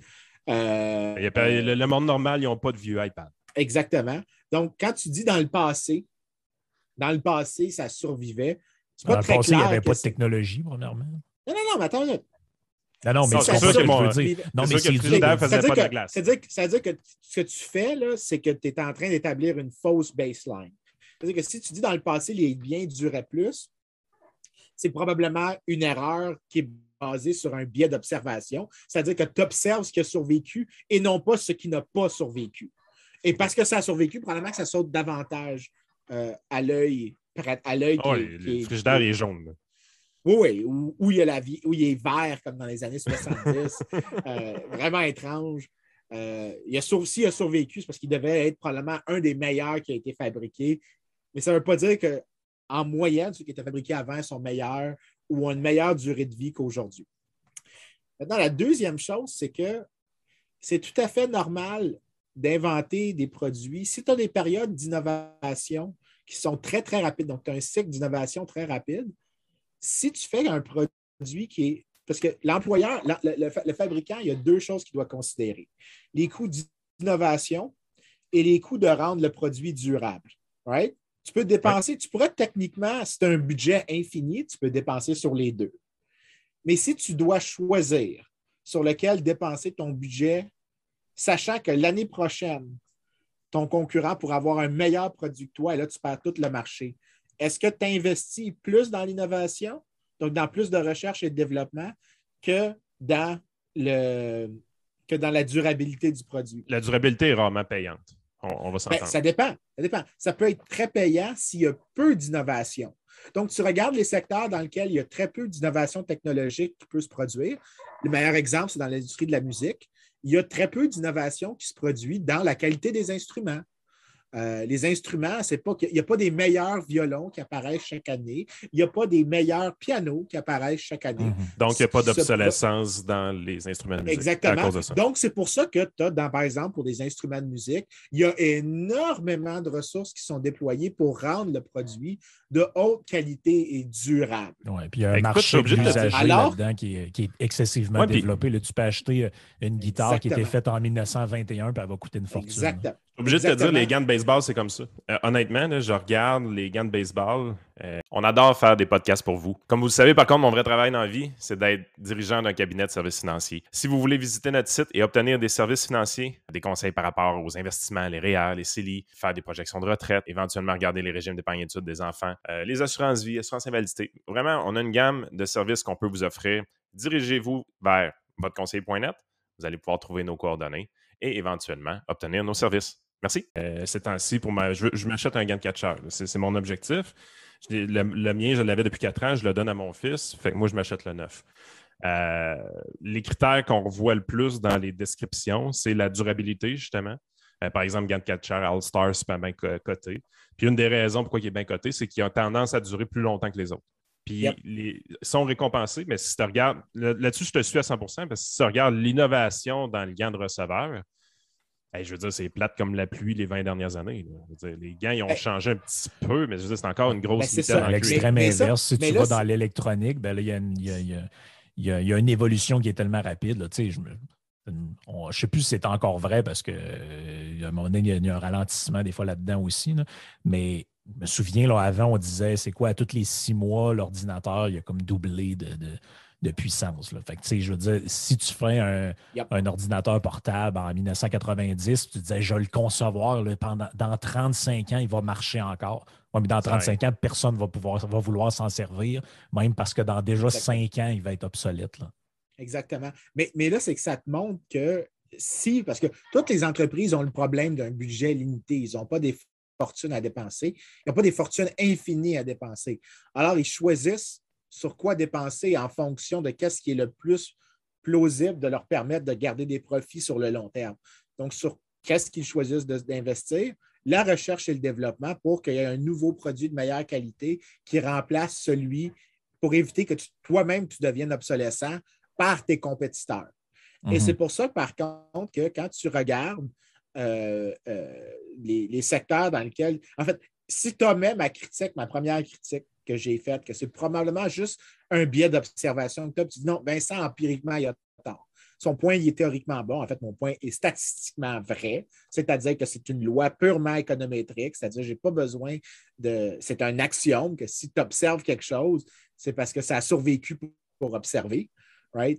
Euh, Il y a pas- le, le monde normal, ils n'ont pas de vieux iPad. Exactement. Donc, quand tu dis dans le passé, dans le passé, ça survivait, c'est pas Dans le très passé, il n'y clair. avait que pas de c'est- technologie, premièrement. Non, non, non, mais attends une minute. Non, non, mais Non, tu c'est comprends sûr ce que que je mon- veux dire. Non, c'est mais sûr que le c'est frigidaire dur. faisait C'est-à-dire pas de que- glace. C'est-à-dire que, c'est-à-dire que ce que tu fais, là, c'est que tu es en train d'établir une fausse baseline. C'est-à-dire que si tu dis dans le passé, les biens duraient plus, c'est probablement une erreur qui est basée sur un biais d'observation. C'est-à-dire que tu observes ce qui a survécu et non pas ce qui n'a pas survécu. Et parce que ça a survécu, probablement que ça saute davantage euh, à l'œil. À l'œil Ah qui ouais, est- qui le est- frigidaire qui est- est jaune. là. Oui, oui, où, où il y a la vie, où il est vert comme dans les années soixante-dix. euh, vraiment étrange. Euh, il a aussi il a survécu, c'est parce qu'il devait être probablement un des meilleurs qui a été fabriqué. Mais ça ne veut pas dire qu'en moyenne, ceux qui étaient fabriqués avant sont meilleurs ou ont une meilleure durée de vie qu'aujourd'hui. Maintenant, la deuxième chose, c'est que c'est tout à fait normal d'inventer des produits. Si tu as des périodes d'innovation qui sont très, très rapides, donc tu as un cycle d'innovation très rapide, si tu fais un produit qui est... Parce que l'employeur, le, le, le fabricant, il y a deux choses qu'il doit considérer. Les coûts d'innovation et les coûts de rendre le produit durable. Right? Tu peux dépenser, ouais. tu pourrais techniquement, si tu as un budget infini, tu peux dépenser sur les deux. Mais si tu dois choisir sur lequel dépenser ton budget, sachant que l'année prochaine, ton concurrent pourra avoir un meilleur produit que toi et là, tu perds tout le marché. Est-ce que tu investis plus dans l'innovation, donc dans plus de recherche et de développement, que dans, le, que dans la durabilité du produit? La durabilité est rarement payante. On, on va s'entendre. Ben, ça dépend. Ça dépend. Ça peut être très payant s'il y a peu d'innovation. Donc, tu regardes les secteurs dans lesquels il y a très peu d'innovation technologique qui peut se produire. Le meilleur exemple, c'est dans l'industrie de la musique. Il y a très peu d'innovation qui se produit dans la qualité des instruments. Euh, les instruments, c'est pas qu'il n'y a pas des meilleurs violons qui apparaissent chaque année. Il n'y a pas des meilleurs pianos qui apparaissent chaque année. Mm-hmm. Donc, il n'y a pas d'obsolescence pro... dans les instruments de musique. Exactement. À cause de ça. Donc, c'est pour ça que tu as, dans, par exemple, pour des instruments de musique, il y a énormément de ressources qui sont déployées pour rendre le produit de haute qualité et durable. Oui, puis il y a un Écoute, marché de l'usager Alors... là-dedans qui est, qui est excessivement ouais, développé. Puis... Là, tu peux acheter une guitare Exactement. Qui a été faite en mille neuf cent vingt et un puis elle va coûter une fortune. Exactement. Je suis obligé Exactement. de te dire, les gants de baseball, c'est comme ça. Euh, honnêtement, là, je regarde les gants de baseball. Euh, on adore faire des podcasts pour vous. Comme vous le savez, par contre, mon vrai travail dans la vie, c'est d'être dirigeant d'un cabinet de services financiers. Si vous voulez visiter notre site et obtenir des services financiers, des conseils par rapport aux investissements, les R E E R, les C E L I, faire des projections de retraite, éventuellement regarder les régimes d'épargne études des enfants, euh, les assurances vie, assurances invalidité. Vraiment, on a une gamme de services qu'on peut vous offrir. Dirigez-vous vers votre conseiller point net. Vous allez pouvoir trouver nos coordonnées et éventuellement obtenir nos services. Merci. Euh, ces temps-ci, pour ma, je, je m'achète un gant de catcheur. C'est, c'est mon objectif. Je, le, le mien, je l'avais depuis quatre ans. Je le donne à mon fils. Fait que moi, je m'achète le neuf. Euh, les critères qu'on voit le plus dans les descriptions, c'est la durabilité, justement. Euh, par exemple, gant de catcheur All-Star, c'est pas bien coté. Puis une des raisons pourquoi il est bien coté, c'est qu'il a tendance à durer plus longtemps que les autres. Puis yep. les, ils sont récompensés, mais si tu regardes, là-dessus, je te suis à cent pour cent, parce que si tu regardes l'innovation dans le gant de receveur, hey, je veux dire, c'est plate comme la pluie les vingt dernières années. Je veux dire, les gants, ils ont hey. changé un petit peu, mais je veux dire, c'est encore une grosse ben, c'est ça. À l'extrême inverse, si tu là, vas c'est... dans l'électronique, ben là, il y a une, il y a, il y a, il y a, il y a une évolution qui est tellement rapide. Là, je me... On, je ne sais plus si c'est encore vrai parce qu'à euh, un moment donné, il y, a, il y a un ralentissement des fois là-dedans aussi. Là, mais je me souviens, là, avant, on disait, c'est quoi, à tous les six mois, l'ordinateur, il a comme doublé de, de, de puissance. Là. Fait que, tu sais, je veux dire, si tu fais un, yep. un ordinateur portable en dix-neuf cent quatre-vingt-dix, tu disais, je vais le concevoir, là, pendant, dans trente-cinq ans, il va marcher encore. Ouais, mais dans trente-cinq ans, personne ne va, pouvoir, va vouloir s'en servir, même parce que dans déjà cinq ans, il va être obsolète. Là. Exactement. Mais, mais là, c'est que ça te montre que si, parce que toutes les entreprises ont le problème d'un budget limité, ils n'ont pas des fortunes à dépenser, ils n'ont pas des fortunes infinies à dépenser. Alors, ils choisissent sur quoi dépenser en fonction de qu'est-ce qui est le plus plausible de leur permettre de garder des profits sur le long terme. Donc, sur qu'est-ce qu'ils choisissent de, d'investir? La recherche et le développement pour qu'il y ait un nouveau produit de meilleure qualité qui remplace celui pour éviter que tu, toi-même, tu deviennes obsolescent par tes compétiteurs. Mm-hmm. Et c'est pour ça, par contre, que quand tu regardes euh, euh, les, les secteurs dans lesquels... En fait, si tu omets ma critique, ma première critique que j'ai faite, que c'est probablement juste un biais d'observation que tu dis non, Vincent, empiriquement, il a tort. Son point, il est théoriquement bon. En fait, mon point est statistiquement vrai, c'est-à-dire que c'est une loi purement économétrique, c'est-à-dire que je n'ai pas besoin de... C'est un axiome que si tu observes quelque chose, c'est parce que ça a survécu pour, pour observer. Right?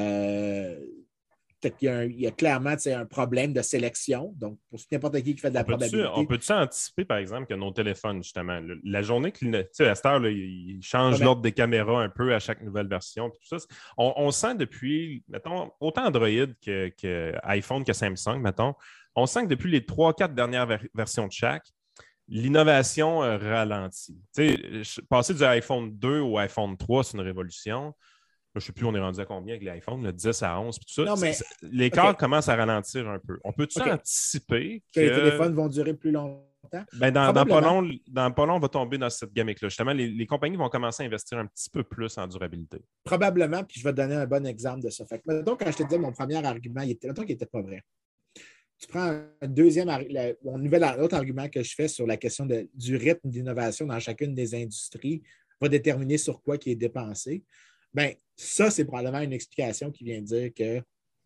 Euh, peut-être qu'il y a, un, il y a clairement un problème de sélection. Donc, pour n'importe qui qui fait de la on probabilité. Peut-tu, on peut-tu anticiper, par exemple, que nos téléphones, justement, le, la journée qu'ils tu sais, à cette heure, là, ils changent ouais, l'ordre des caméras un peu à chaque nouvelle version. Tout ça, on, on sent depuis, mettons, autant Android que, que iPhone que Samsung, mettons, on sent que depuis les trois quatre dernières ver- versions de chaque, l'innovation euh, ralentit. Tu sais, passer du iPhone deux au iPhone trois, c'est une révolution. Je ne sais plus, on est rendu à combien avec l'iPhone, le dix à onze, puis tout ça. Non, mais... L'écart okay. commence à ralentir un peu. On peut-tu okay. anticiper que... que les téléphones vont durer plus longtemps? Ben dans, dans, pas long, dans pas long, on va tomber dans cette gamique-là. Justement, les, les compagnies vont commencer à investir un petit peu plus en durabilité. Probablement, puis je vais te donner un bon exemple de ça. Fait que, donc, quand je te disais mon premier argument, il était, qu'il n'était pas vrai. Tu prends un deuxième, la, mon nouvel autre argument que je fais sur la question de, du rythme d'innovation dans chacune des industries va déterminer sur quoi qui est dépensé. Bien, ça, c'est probablement une explication qui vient dire que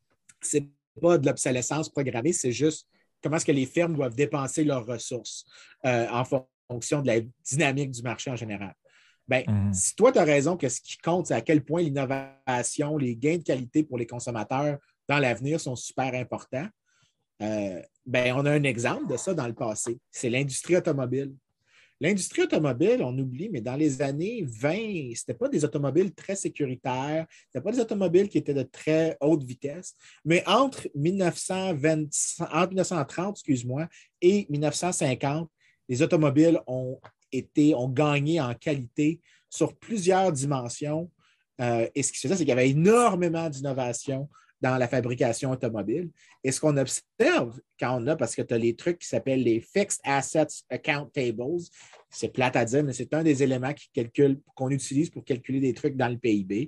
ce n'est pas de l'obsolescence programmée, c'est juste comment est-ce que les firmes doivent dépenser leurs ressources euh, en fonction de la dynamique du marché en général. Bien, mm-hmm. si toi, tu as raison que ce qui compte, c'est à quel point l'innovation, les gains de qualité pour les consommateurs dans l'avenir sont super importants, euh, bien, on a un exemple de ça dans le passé. C'est l'industrie automobile. L'industrie automobile, on oublie, mais dans les années vingt, ce n'était pas des automobiles très sécuritaires, ce n'était pas des automobiles qui étaient de très haute vitesse, mais entre, mille neuf cent vingt, entre mille neuf cent trente, excuse-moi, et mille neuf cent cinquante, les automobiles ont, été, ont gagné en qualité sur plusieurs dimensions. Euh, et ce qui se faisait, c'est qu'il y avait énormément d'innovation dans la fabrication automobile. Et ce qu'on observe quand on a, parce que tu as les trucs qui s'appellent les Fixed Assets Account Tables, c'est plate à dire, mais c'est un des éléments qui calcule, qu'on utilise pour calculer des trucs dans le P I B.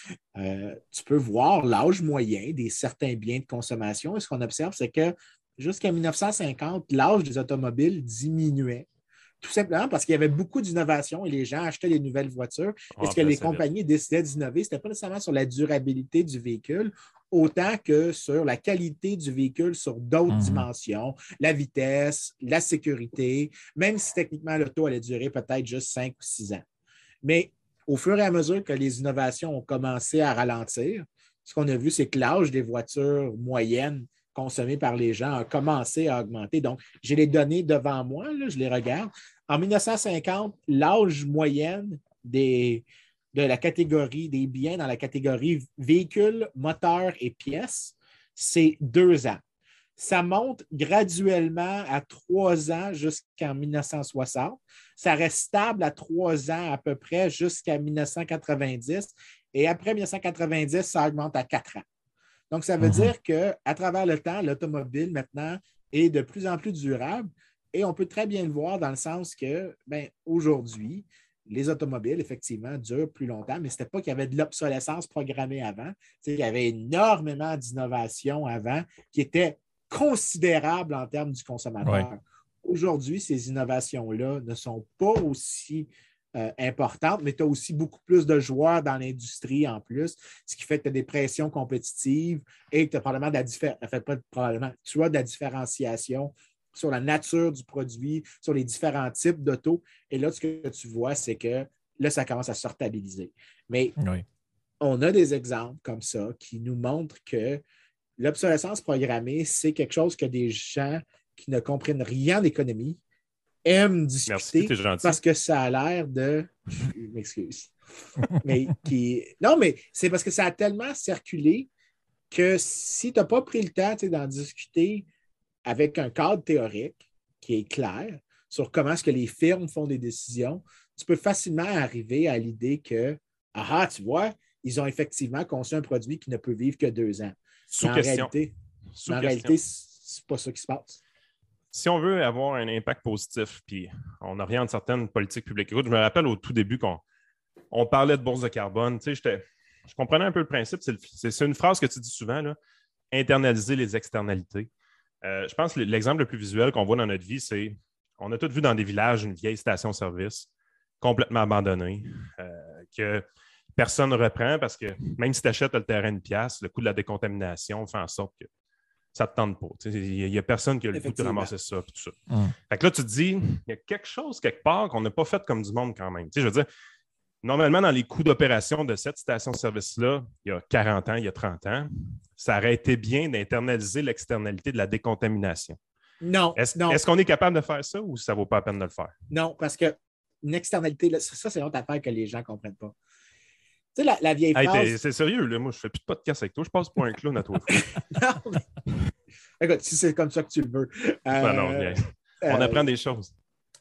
Euh, tu peux voir l'âge moyen des certains biens de consommation. Et ce qu'on observe, c'est que jusqu'à mille neuf cent cinquante, l'âge des automobiles diminuait. Tout simplement parce qu'il y avait beaucoup d'innovation et les gens achetaient des nouvelles voitures. Et ce que les compagnies décidaient d'innover, ce n'était pas nécessairement sur la durabilité du véhicule, autant que sur la qualité du véhicule sur d'autres mm-hmm. dimensions, la vitesse, la sécurité, même si techniquement l'auto allait durer peut-être juste cinq ou six ans. Mais au fur et à mesure que les innovations ont commencé à ralentir, ce qu'on a vu, c'est que l'âge des voitures moyennes consommées par les gens a commencé à augmenter. Donc, j'ai les données devant moi, là, je les regarde. En mille neuf cent cinquante, l'âge moyenne des, de la catégorie des biens dans la catégorie véhicules, moteurs et pièces, c'est deux ans. Ça monte graduellement à trois ans jusqu'en mille neuf cent soixante. Ça reste stable à trois ans à peu près jusqu'à mille neuf cent quatre-vingt-dix. Et après mille neuf cent quatre-vingt-dix, ça augmente à quatre ans. Donc, ça veut mm-hmm. dire qu'à travers le temps, l'automobile maintenant est de plus en plus durable. Et on peut très bien le voir dans le sens que, bien, aujourd'hui, les automobiles, effectivement, durent plus longtemps, mais ce n'était pas qu'il y avait de l'obsolescence programmée avant. Il y avait énormément d'innovations avant qui étaient considérables en termes du consommateur. Ouais. Aujourd'hui, ces innovations-là ne sont pas aussi euh, importantes, mais tu as aussi beaucoup plus de joueurs dans l'industrie en plus, ce qui fait que tu as des pressions compétitives et que tu as probablement de la, diffé- fait pas probablement, tu as de la différenciation sur la nature du produit, sur les différents types d'auto. Et là, ce que tu vois, c'est que là, ça commence à se stabiliser. Mais oui. on a des exemples comme ça qui nous montrent que l'obsolescence programmée, c'est quelque chose que des gens qui ne comprennent rien d'économie aiment discuter. Merci, parce que ça a l'air de... Je m'excuse. mais qui... Non, mais c'est parce que ça a tellement circulé que si tu n'as pas pris le temps d'en discuter avec un cadre théorique qui est clair sur comment est-ce que les firmes font des décisions, tu peux facilement arriver à l'idée que, ah, tu vois, ils ont effectivement conçu un produit qui ne peut vivre que deux ans. Sous en question. réalité, Sous en question. réalité, c'est pas ça qui se passe. Si on veut avoir un impact positif, puis on oriente certaines politiques publiques. Écoute, je me rappelle au tout début qu'on on parlait de bourse de carbone. Tu sais, j'étais, je comprenais un peu le principe. C'est, le, c'est une phrase que tu dis souvent, là, internaliser les externalités. Euh, je pense que l'exemple le plus visuel qu'on voit dans notre vie, c'est on a tous vu dans des villages une vieille station-service complètement abandonnée, euh, que personne ne reprend parce que même si tu achètes le terrain de pièce, le coût de la décontamination fait en sorte que ça ne te tente pas. Il n'y a personne qui a le goût de ramasser ça. Tout ça. Mm. Fait que là, tu te dis, il y a quelque chose quelque part qu'on n'a pas fait comme du monde quand même. Tu sais, je veux dire, normalement, dans les coûts d'opération de cette station-service-là, il y a quarante ans, il y a trente ans, ça aurait été bien d'internaliser l'externalité de la décontamination. Non. Est-ce, non. est-ce qu'on est capable de faire ça ou ça ne vaut pas la peine de le faire? Non, parce qu'une externalité, là, ça, c'est une autre affaire que les gens ne comprennent pas. Tu sais, la, la vieille hey, phrase... C'est sérieux, là, moi, je ne fais plus de podcast avec toi, je passe pour un clown à toi. non, mais... Écoute, si c'est comme ça que tu le veux. Euh, ben non, bien. On euh, apprend des choses.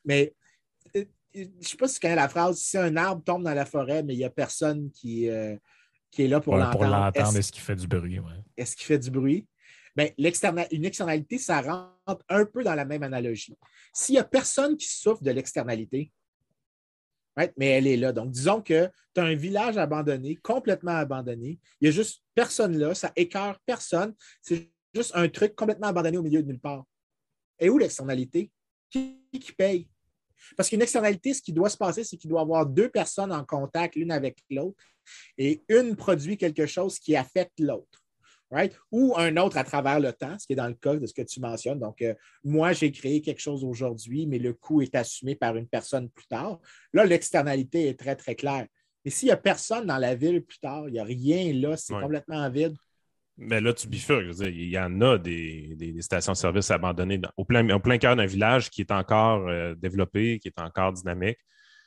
Mais euh, je ne sais pas si tu connais la phrase, si un arbre tombe dans la forêt, mais il n'y a personne qui, euh, qui est là pour Ouais, l'entendre. pour l'entendre, Est-ce, est-ce qu'il fait du bruit? Ouais. est-ce qu'il fait du bruit? Bien, l'externa- une externalité, ça rentre un peu dans la même analogie. S'il n'y a personne qui souffre de l'externalité, right, mais elle est là. Donc, disons que tu as un village abandonné, complètement abandonné. Il n'y a juste personne là, ça écœure personne. C'est juste un truc complètement abandonné au milieu de nulle part. Et où l'externalité? Qui, qui paye? Parce qu'une externalité, ce qui doit se passer, c'est qu'il doit y avoir deux personnes en contact l'une avec l'autre et une produit quelque chose qui affecte l'autre. Right? Ou un autre à travers le temps, ce qui est dans le cas de ce que tu mentionnes. Donc, euh, moi, j'ai créé quelque chose aujourd'hui, mais le coût est assumé par une personne plus tard. Là, l'externalité est très, très claire. Mais s'il n'y a personne dans la ville plus tard, il n'y a rien là, c'est Ouais. complètement vide. Mais là, tu bifurques. Je veux dire, il y en a des, des, des stations-service abandonnées dans- au plein, au plein cœur d'un village qui est encore euh, développé, qui est encore dynamique,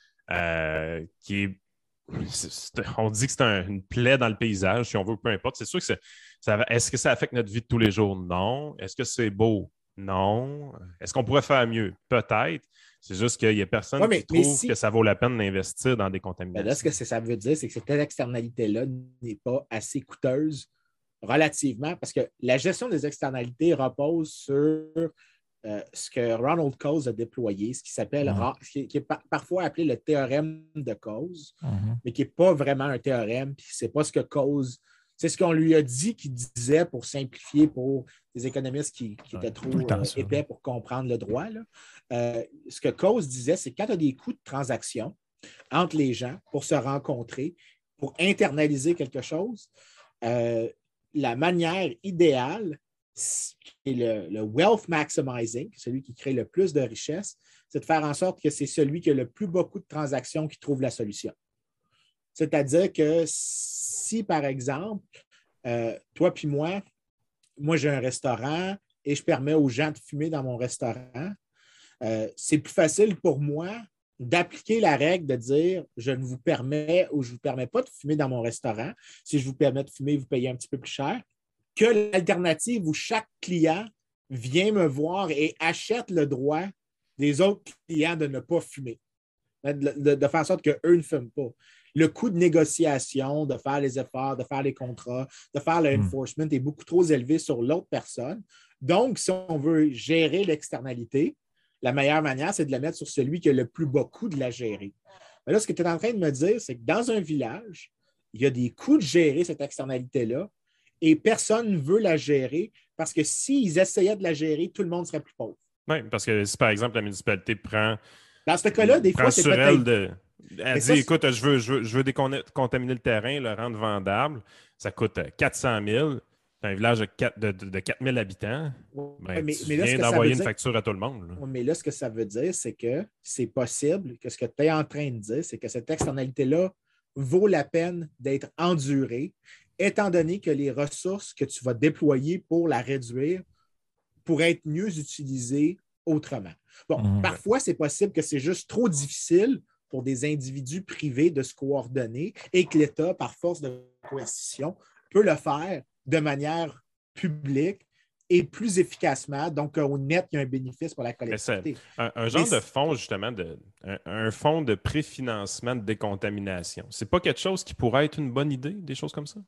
euh, qui est. c'est- c'est- on dit que c'est un- une plaie dans le paysage, si on veut, peu importe. C'est sûr que c'est- ça, va- est-ce que ça affecte notre vie de tous les jours? Non. Est-ce que c'est beau? Non. Est-ce qu'on pourrait faire mieux? Peut-être. C'est juste qu'il n'y a personne Ouais, mais, qui mais trouve si, que ça vaut la peine d'investir dans des ben là, ce contaminations. que ça veut dire, c'est que cette externalité-là n'est pas assez coûteuse relativement, parce que la gestion des externalités repose sur euh, ce que Ronald Coase a déployé, ce qui s'appelle, Mhm. qui, qui est par- parfois appelé le théorème de Coase, Mhm. mais qui n'est pas vraiment un théorème, puis c'est pas ce que Coase, c'est ce qu'on lui a dit qu'il disait pour simplifier pour des économistes qui, qui Ouais, étaient tout le trop temps, euh, ça. épais pour comprendre le droit. Là. Euh, ce que Coase disait, c'est que quand tu as des coûts de transaction entre les gens pour se rencontrer, pour internaliser quelque chose, euh, la manière idéale, qui est le, le wealth maximizing, celui qui crée le plus de richesse, c'est de faire en sorte que c'est celui qui a le plus beaucoup de transactions qui trouve la solution. C'est-à-dire que si, par exemple, euh, toi puis moi, moi j'ai un restaurant et je permets aux gens de fumer dans mon restaurant, euh, c'est plus facile pour moi d'appliquer la règle de dire je ne vous permets ou je ne vous permets pas de fumer dans mon restaurant. Si je vous permets de fumer, vous payez un petit peu plus cher, que l'alternative où chaque client vient me voir et achète le droit des autres clients de ne pas fumer, de, de, de faire en sorte qu'eux ne fument pas. Le coût de négociation, de faire les efforts, de faire les contrats, de faire le enforcement mm. est beaucoup trop élevé sur l'autre personne. Donc, si on veut gérer l'externalité, la meilleure manière, c'est de la mettre sur celui qui a le plus bas coût de la gérer. Mais là, ce que tu es en train de me dire, c'est que dans un village, il y a des coûts de gérer cette externalité-là et personne ne veut la gérer parce que s'ils essayaient de la gérer, tout le monde serait plus pauvre. Oui, parce que si, par exemple, la municipalité prend... Dans ce cas-là, des fois, c'est sur peut-être... elle de... Elle Mais dit, ça, écoute, je veux, je, veux, je veux décontaminer le terrain, le rendre vendable. Ça coûte quatre cent mille. C'est un village de, quatre, de, de quatre mille habitants. Ben, mais, tu mais là, viens d'envoyer une facture à tout le monde. Là. Mais là, ce que ça veut dire, c'est que c'est possible que ce que tu es en train de dire, c'est que cette externalité-là vaut la peine d'être endurée, étant donné que les ressources que tu vas déployer pour la réduire pourraient être mieux utilisées autrement. Bon, mmh. parfois, c'est possible que c'est juste trop difficile pour des individus privés de se coordonner et que l'État, par force de coercition, peut le faire de manière publique et plus efficacement. Donc, au net, il y a un bénéfice pour la collectivité. Un, un genre Mais de fonds, justement, de, un, un fonds de préfinancement de décontamination. C'est pas quelque chose qui pourrait être une bonne idée, des choses comme ça?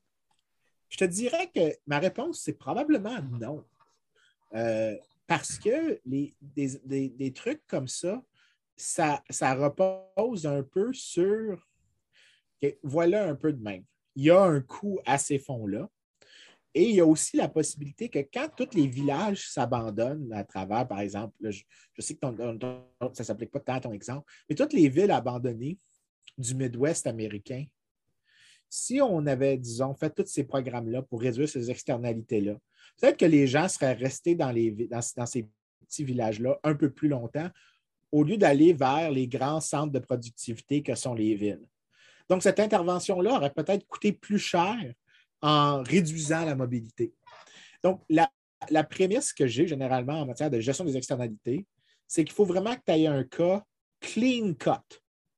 Je te dirais que ma réponse, c'est probablement non. Euh, parce que les, des, des, des trucs comme ça, ça, ça repose un peu sur... Okay, voilà un peu de même. Il y a un coût à ces fonds-là. Et il y a aussi la possibilité que quand tous les villages s'abandonnent à travers, par exemple, là, je, je sais que ton, ton, ton, ça ne s'applique pas tant à ton exemple, mais toutes les villes abandonnées du Midwest américain, si on avait, disons, fait tous ces programmes-là pour réduire ces externalités-là, peut-être que les gens seraient restés dans, les, dans, dans ces petits villages-là un peu plus longtemps au lieu d'aller vers les grands centres de productivité que sont les villes. Donc, cette intervention-là aurait peut-être coûté plus cher en réduisant la mobilité. Donc, la, la prémisse que j'ai généralement en matière de gestion des externalités, c'est qu'il faut vraiment que tu aies un cas clean cut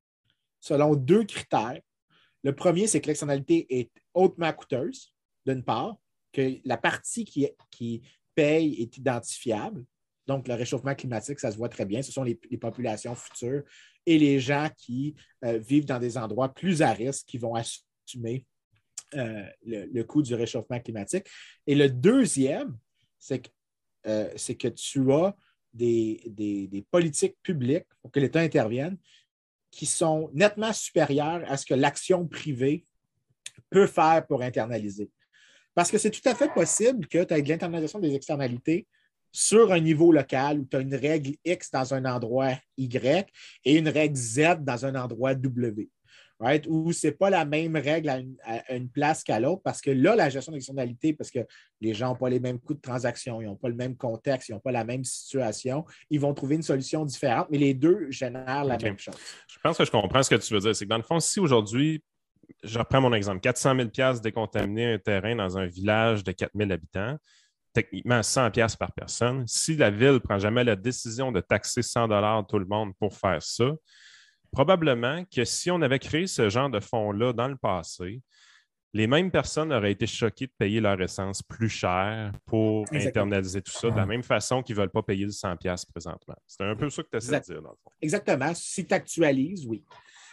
selon deux critères. Le premier, c'est que l'externalité est hautement coûteuse, d'une part, que la partie qui, qui paye est identifiable. Donc, le réchauffement climatique, ça se voit très bien. Ce sont les, les populations futures et les gens qui euh, vivent dans des endroits plus à risque qui vont assumer euh, le, le coût du réchauffement climatique. Et le deuxième, c'est que, euh, c'est que tu as des, des, des politiques publiques pour que l'État intervienne qui sont nettement supérieures à ce que l'action privée peut faire pour internaliser. Parce que c'est tout à fait possible que tu aies de l'internalisation des externalités sur un niveau local où tu as une règle X dans un endroit Y et une règle Z dans un endroit W. Right? Où ce n'est pas la même règle à une, à une place qu'à l'autre, parce que là, la gestion d'externalité, parce que les gens n'ont pas les mêmes coûts de transaction, ils n'ont pas le même contexte, ils n'ont pas la même situation, ils vont trouver une solution différente, mais les deux génèrent la okay. même chose. Je pense que je comprends ce que tu veux dire. C'est que dans le fond, si aujourd'hui, je reprends mon exemple, quatre cent mille dollars décontaminer un terrain dans un village de quatre mille habitants, techniquement cent dollars par personne. Si la ville ne prend jamais la décision de taxer cent dollars tout le monde pour faire ça, probablement que si on avait créé ce genre de fonds-là dans le passé, les mêmes personnes auraient été choquées de payer leur essence plus cher pour Exactement. internaliser tout ça, de la même façon qu'ils ne veulent pas payer le cent dollars présentement. C'est un peu ça que tu essaies de dire, dans le fond. Exactement. Si tu actualises, oui.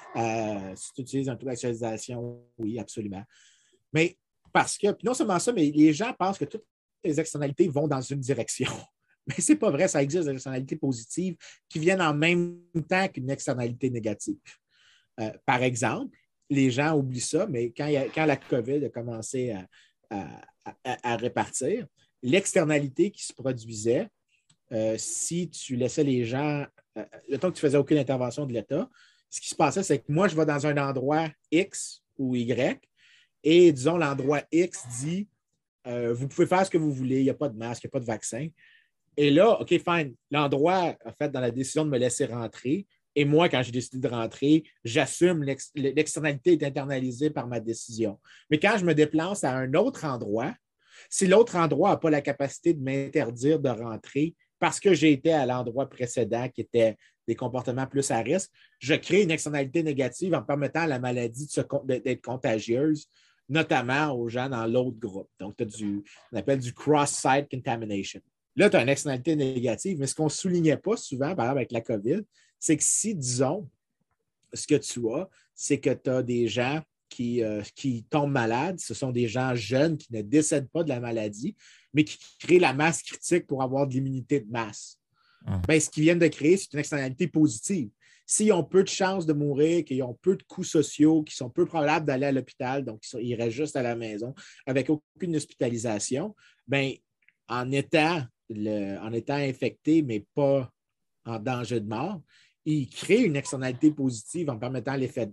Euh, si tu utilises un taux d'actualisation, oui, absolument. Mais parce que, puis non seulement ça, mais les gens pensent que toutes les externalités vont dans une direction. Mais ce n'est pas vrai, ça existe des externalités positives qui viennent en même temps qu'une externalité négative. Euh, par exemple, les gens oublient ça, mais quand, il y a, quand la COVID a commencé à, à, à, à répartir, l'externalité qui se produisait, euh, si tu laissais les gens, euh, le temps que tu ne faisais aucune intervention de l'État, ce qui se passait, c'est que moi, je vais dans un endroit X ou Y et, disons, l'endroit X dit euh, vous pouvez faire ce que vous voulez, il n'y a pas de masque, il n'y a pas de vaccin. Et là, OK, fine, l'endroit a fait dans la décision de me laisser rentrer. Et moi, quand j'ai décidé de rentrer, j'assume l'ex- l'externalité est internalisée par ma décision. Mais quand je me déplace à un autre endroit, si l'autre endroit n'a pas la capacité de m'interdire de rentrer parce que j'ai été à l'endroit précédent qui était des comportements plus à risque, je crée une externalité négative en permettant à la maladie de se, d'être contagieuse, notamment aux gens dans l'autre groupe. Donc, tu as du, on appelle du cross-site contamination. Là, tu as une externalité négative, mais ce qu'on ne soulignait pas souvent, par exemple avec la COVID, c'est que si, disons, ce que tu as, c'est que tu as des gens qui, euh, qui tombent malades, ce sont des gens jeunes qui ne décèdent pas de la maladie, mais qui créent la masse critique pour avoir de l'immunité de masse. Hum. Bien, ce qu'ils viennent de créer, c'est une externalité positive. S'ils ont peu de chances de mourir, qu'ils ont peu de coûts sociaux, qu'ils sont peu probables d'aller à l'hôpital, donc ils iraient juste à la maison avec aucune hospitalisation, bien, en étant, le, en étant infectés, mais pas en danger de mort, ils créent une externalité positive en permettant l'effet,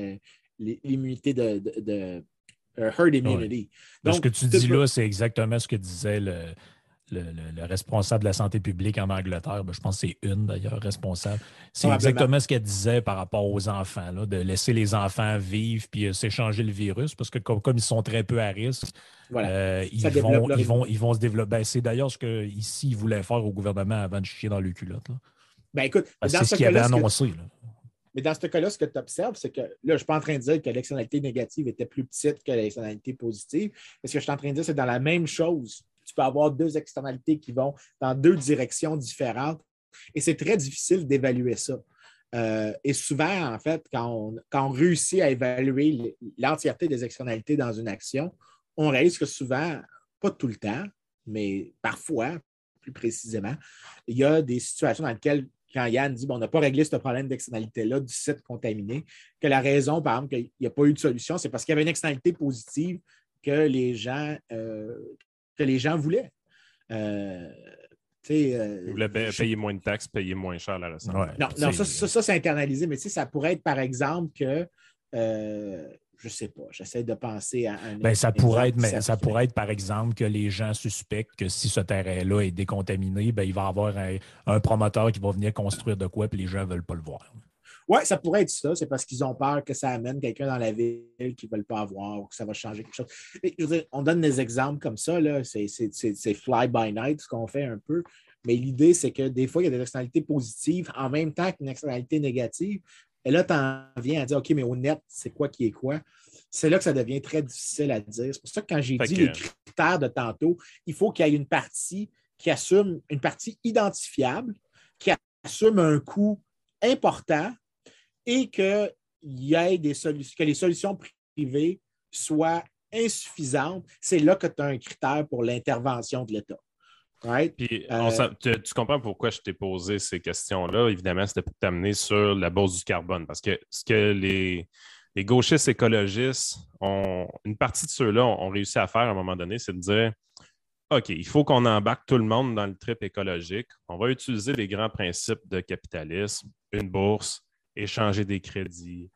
l'immunité de, de, de uh, herd immunity. Ouais. Donc, ce que tu dis là, c'est exactement ce que disait le, le, le, le responsable de la santé publique en Angleterre. Ben, je pense que c'est une d'ailleurs responsable. C'est ah, exactement ce qu'elle disait par rapport aux enfants, là, de laisser les enfants vivre puis euh, s'échanger le virus, parce que comme, comme ils sont très peu à risque, voilà. euh, ils, vont, ils, vont, ils vont se développer. Ben, c'est d'ailleurs ce qu'ici, ils voulaient faire au gouvernement avant de chier dans le culotte. Là. Ben, écoute, ben, c'est ce, ce qu'il avait annoncé. Que... Là. Mais dans ce cas-là, ce que tu observes, c'est que là, je ne suis pas en train de dire que l'externalité négative était plus petite que l'externalité positive. Mais ce que je suis en train de dire, c'est que dans la même chose, tu peux avoir deux externalités qui vont dans deux directions différentes. Et c'est très difficile d'évaluer ça. Euh, et souvent, en fait, quand on, quand on réussit à évaluer l'entièreté des externalités dans une action, on réalise que souvent, pas tout le temps, mais parfois, plus précisément, il y a des situations dans lesquelles, quand Yann dit bon, on n'a pas réglé ce problème d'externalité-là du site contaminé, que la raison, par exemple, qu'il n'y a pas eu de solution, c'est parce qu'il y avait une externalité positive que les gens, euh, que les gens voulaient. Euh, euh, Ils voulaient payer je... moins de taxes, payer moins cher la recette. Ouais, non, non ça, ça, ça c'est internalisé, mais ça pourrait être, par exemple, que euh, je ne sais pas, j'essaie de penser à un Bien, ça pourrait être, mais ça pourrait être, par exemple, que les gens suspectent que si ce terrain-là est décontaminé, bien, il va y avoir un, un promoteur qui va venir construire de quoi, puis les gens ne veulent pas le voir. Oui, ça pourrait être ça. C'est parce qu'ils ont peur que ça amène quelqu'un dans la ville qu'ils ne veulent pas avoir ou que ça va changer quelque chose. Et, je veux dire, on donne des exemples comme ça. Là. C'est, c'est, c'est, c'est fly by night, ce qu'on fait un peu. Mais l'idée, c'est que des fois, il y a des externalités positives en même temps qu'une externalité négative. Et là, tu en viens à dire, OK, mais au net, c'est quoi qui est quoi? C'est là que ça devient très difficile à dire. C'est pour ça que quand j'ai fait dit que... les critères de tantôt, il faut qu'il y ait une partie qui assume une partie identifiable, qui assume un coût important et que, y ait des solutions, que les solutions privées soient insuffisantes. C'est là que tu as un critère pour l'intervention de l'État. Right? Puis, Euh, on tu, tu comprends pourquoi je t'ai posé ces questions-là. Évidemment, c'était pour t'amener sur la bourse du carbone. Parce que ce que les, les gauchistes écologistes, ont, une partie de ceux-là ont, ont réussi à faire à un moment donné, c'est de dire OK, il faut qu'on embarque tout le monde dans le trip écologique. On va utiliser les grands principes de capitalisme, une bourse, échanger des crédits,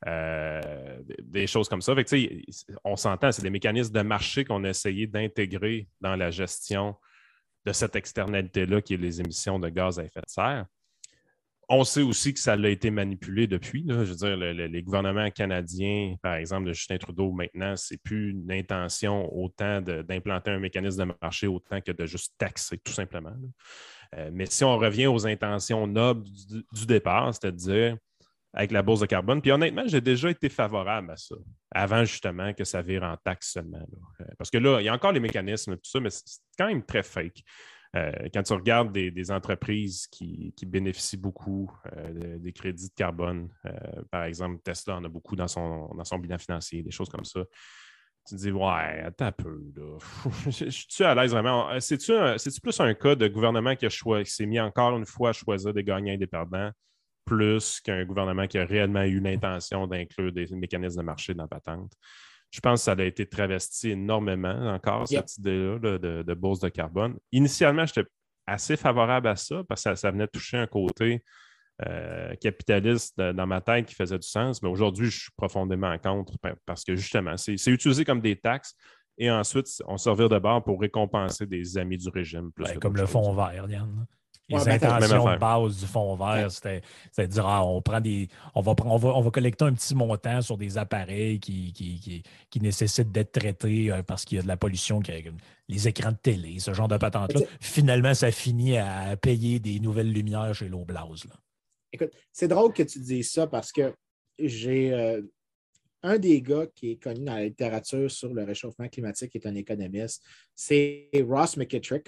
euh, des choses comme ça. Fait que, on s'entend, c'est des mécanismes de marché qu'on a essayé d'intégrer dans la gestion de cette externalité-là qui est les émissions de gaz à effet de serre. On sait aussi que ça a été manipulé depuis. Là. Je veux dire, le, le, les gouvernements canadiens, par exemple, de Justin Trudeau, maintenant, c'est plus une intention autant de, d'implanter un mécanisme de marché autant que de juste taxer, tout simplement. Euh, mais si on revient aux intentions nobles du, du départ, c'est-à-dire avec la bourse de carbone, puis honnêtement, j'ai déjà été favorable à ça, avant justement que ça vire en taxe seulement. Là. Parce que là, il y a encore les mécanismes et tout ça, mais c'est quand même très fake. Euh, quand tu regardes des, des entreprises qui, qui bénéficient beaucoup euh, de, des crédits de carbone, euh, par exemple, Tesla en a beaucoup dans son, dans son bilan financier, des choses comme ça. Tu te dis, ouais, attends un peu, là. Je suis-tu à l'aise vraiment? C'est-tu, un, c'est-tu plus un cas de gouvernement qui, a choi- qui s'est mis encore une fois à choisir des gagnants et des perdants, plus qu'un gouvernement qui a réellement eu l'intention d'inclure des mécanismes de marché dans la patente? Je pense que ça a été travesti énormément encore, Yep. cette idée-là de, de, de bourse de carbone. Initialement, j'étais assez favorable à ça parce que ça, ça venait toucher un côté euh, capitaliste de, dans ma tête qui faisait du sens, mais aujourd'hui, je suis profondément contre parce que justement, c'est, c'est utilisé comme des taxes et ensuite, on servir de bord pour récompenser des amis du régime. Plus ben, que comme le choses. fonds vert, Yann. Les Ouais, ben, intentions de base du fonds vert, Ouais. c'était, c'était de dire ah, on prend des. On va, on, va, on va collecter un petit montant sur des appareils qui, qui, qui, qui nécessitent d'être traités euh, parce qu'il y a de la pollution, qui, les écrans de télé, ce genre de patente-là. Finalement, ça finit à payer des nouvelles lumières chez l'Oblast. Là. Écoute, c'est drôle que tu dises ça parce que j'ai euh, un des gars qui est connu dans la littérature sur le réchauffement climatique, qui est un économiste, c'est Ross McKittrick.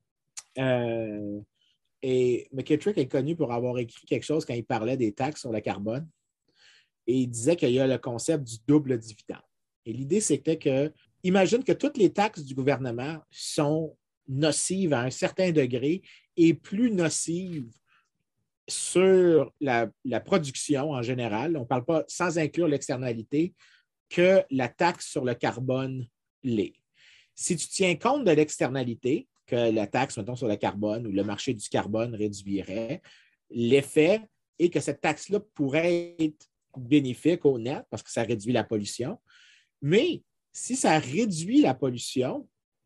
Euh, Et McKittrick est connu pour avoir écrit quelque chose quand il parlait des taxes sur le carbone. Et il disait qu'il y a le concept du double dividende. Et l'idée, c'était que, imagine que toutes les taxes du gouvernement sont nocives à un certain degré et plus nocives sur la, la production en général. On ne parle pas sans inclure l'externalité que la taxe sur le carbone l'est. Si tu tiens compte de l'externalité, que la taxe, mettons, sur le carbone ou le marché du carbone réduirait, l'effet est que cette taxe-là pourrait être bénéfique au net parce que ça réduit la pollution. Mais si ça réduit la pollution,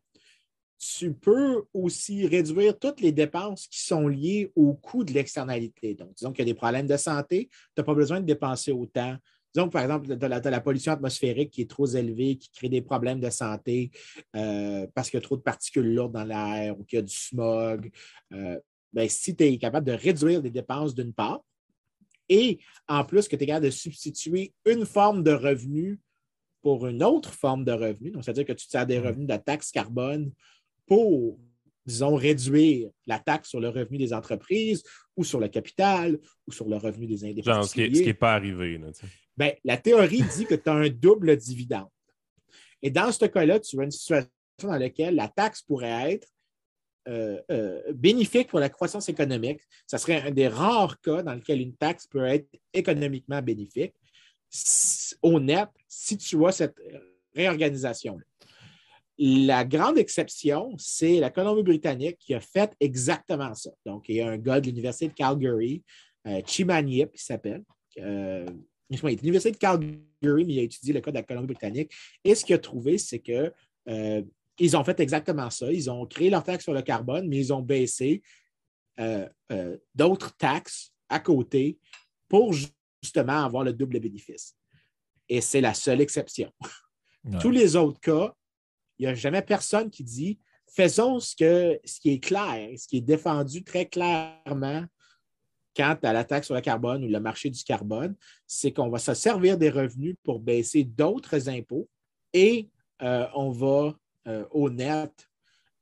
tu peux aussi réduire toutes les dépenses qui sont liées au coût de l'externalité. Donc, disons qu'il y a des problèmes de santé, tu n'as pas besoin de dépenser autant. Disons, par exemple, de la, de la pollution atmosphérique qui est trop élevée, qui crée des problèmes de santé euh, parce qu'il y a trop de particules lourdes dans l'air ou qu'il y a du smog. Euh, bien, si tu es capable de réduire des dépenses d'une part et en plus que tu es capable de substituer une forme de revenu pour une autre forme de revenu, donc c'est-à-dire que tu sers des revenus de la taxe carbone pour, disons, réduire la taxe sur le revenu des entreprises ou sur le capital ou sur le revenu des individus. Genre, ce qui n'est pas arrivé. Là, ben, la théorie dit que tu as un double dividende. Et dans ce cas-là, tu as une situation dans laquelle la taxe pourrait être euh, euh, bénéfique pour la croissance économique. Ça serait un des rares cas dans lequel une taxe peut être économiquement bénéfique, au net, si tu as cette réorganisation-là. La grande exception, c'est la Colombie-Britannique qui a fait exactement ça. Donc, il y a un gars de l'Université de Calgary, euh, Chimanyip, qui s'appelle. Euh, il est de l'Université de Calgary, mais il a étudié le cas de la Colombie-Britannique. Et ce qu'il a trouvé, c'est qu'ils euh, ont fait exactement ça. Ils ont créé leur taxe sur le carbone, mais ils ont baissé euh, euh, d'autres taxes à côté pour justement avoir le double bénéfice. Et c'est la seule exception. Ouais. Tous les autres cas, il n'y a jamais personne qui dit faisons ce, que, ce qui est clair, ce qui est défendu très clairement quant à la taxe sur le carbone ou le marché du carbone, c'est qu'on va se servir des revenus pour baisser d'autres impôts et euh, on va euh, au net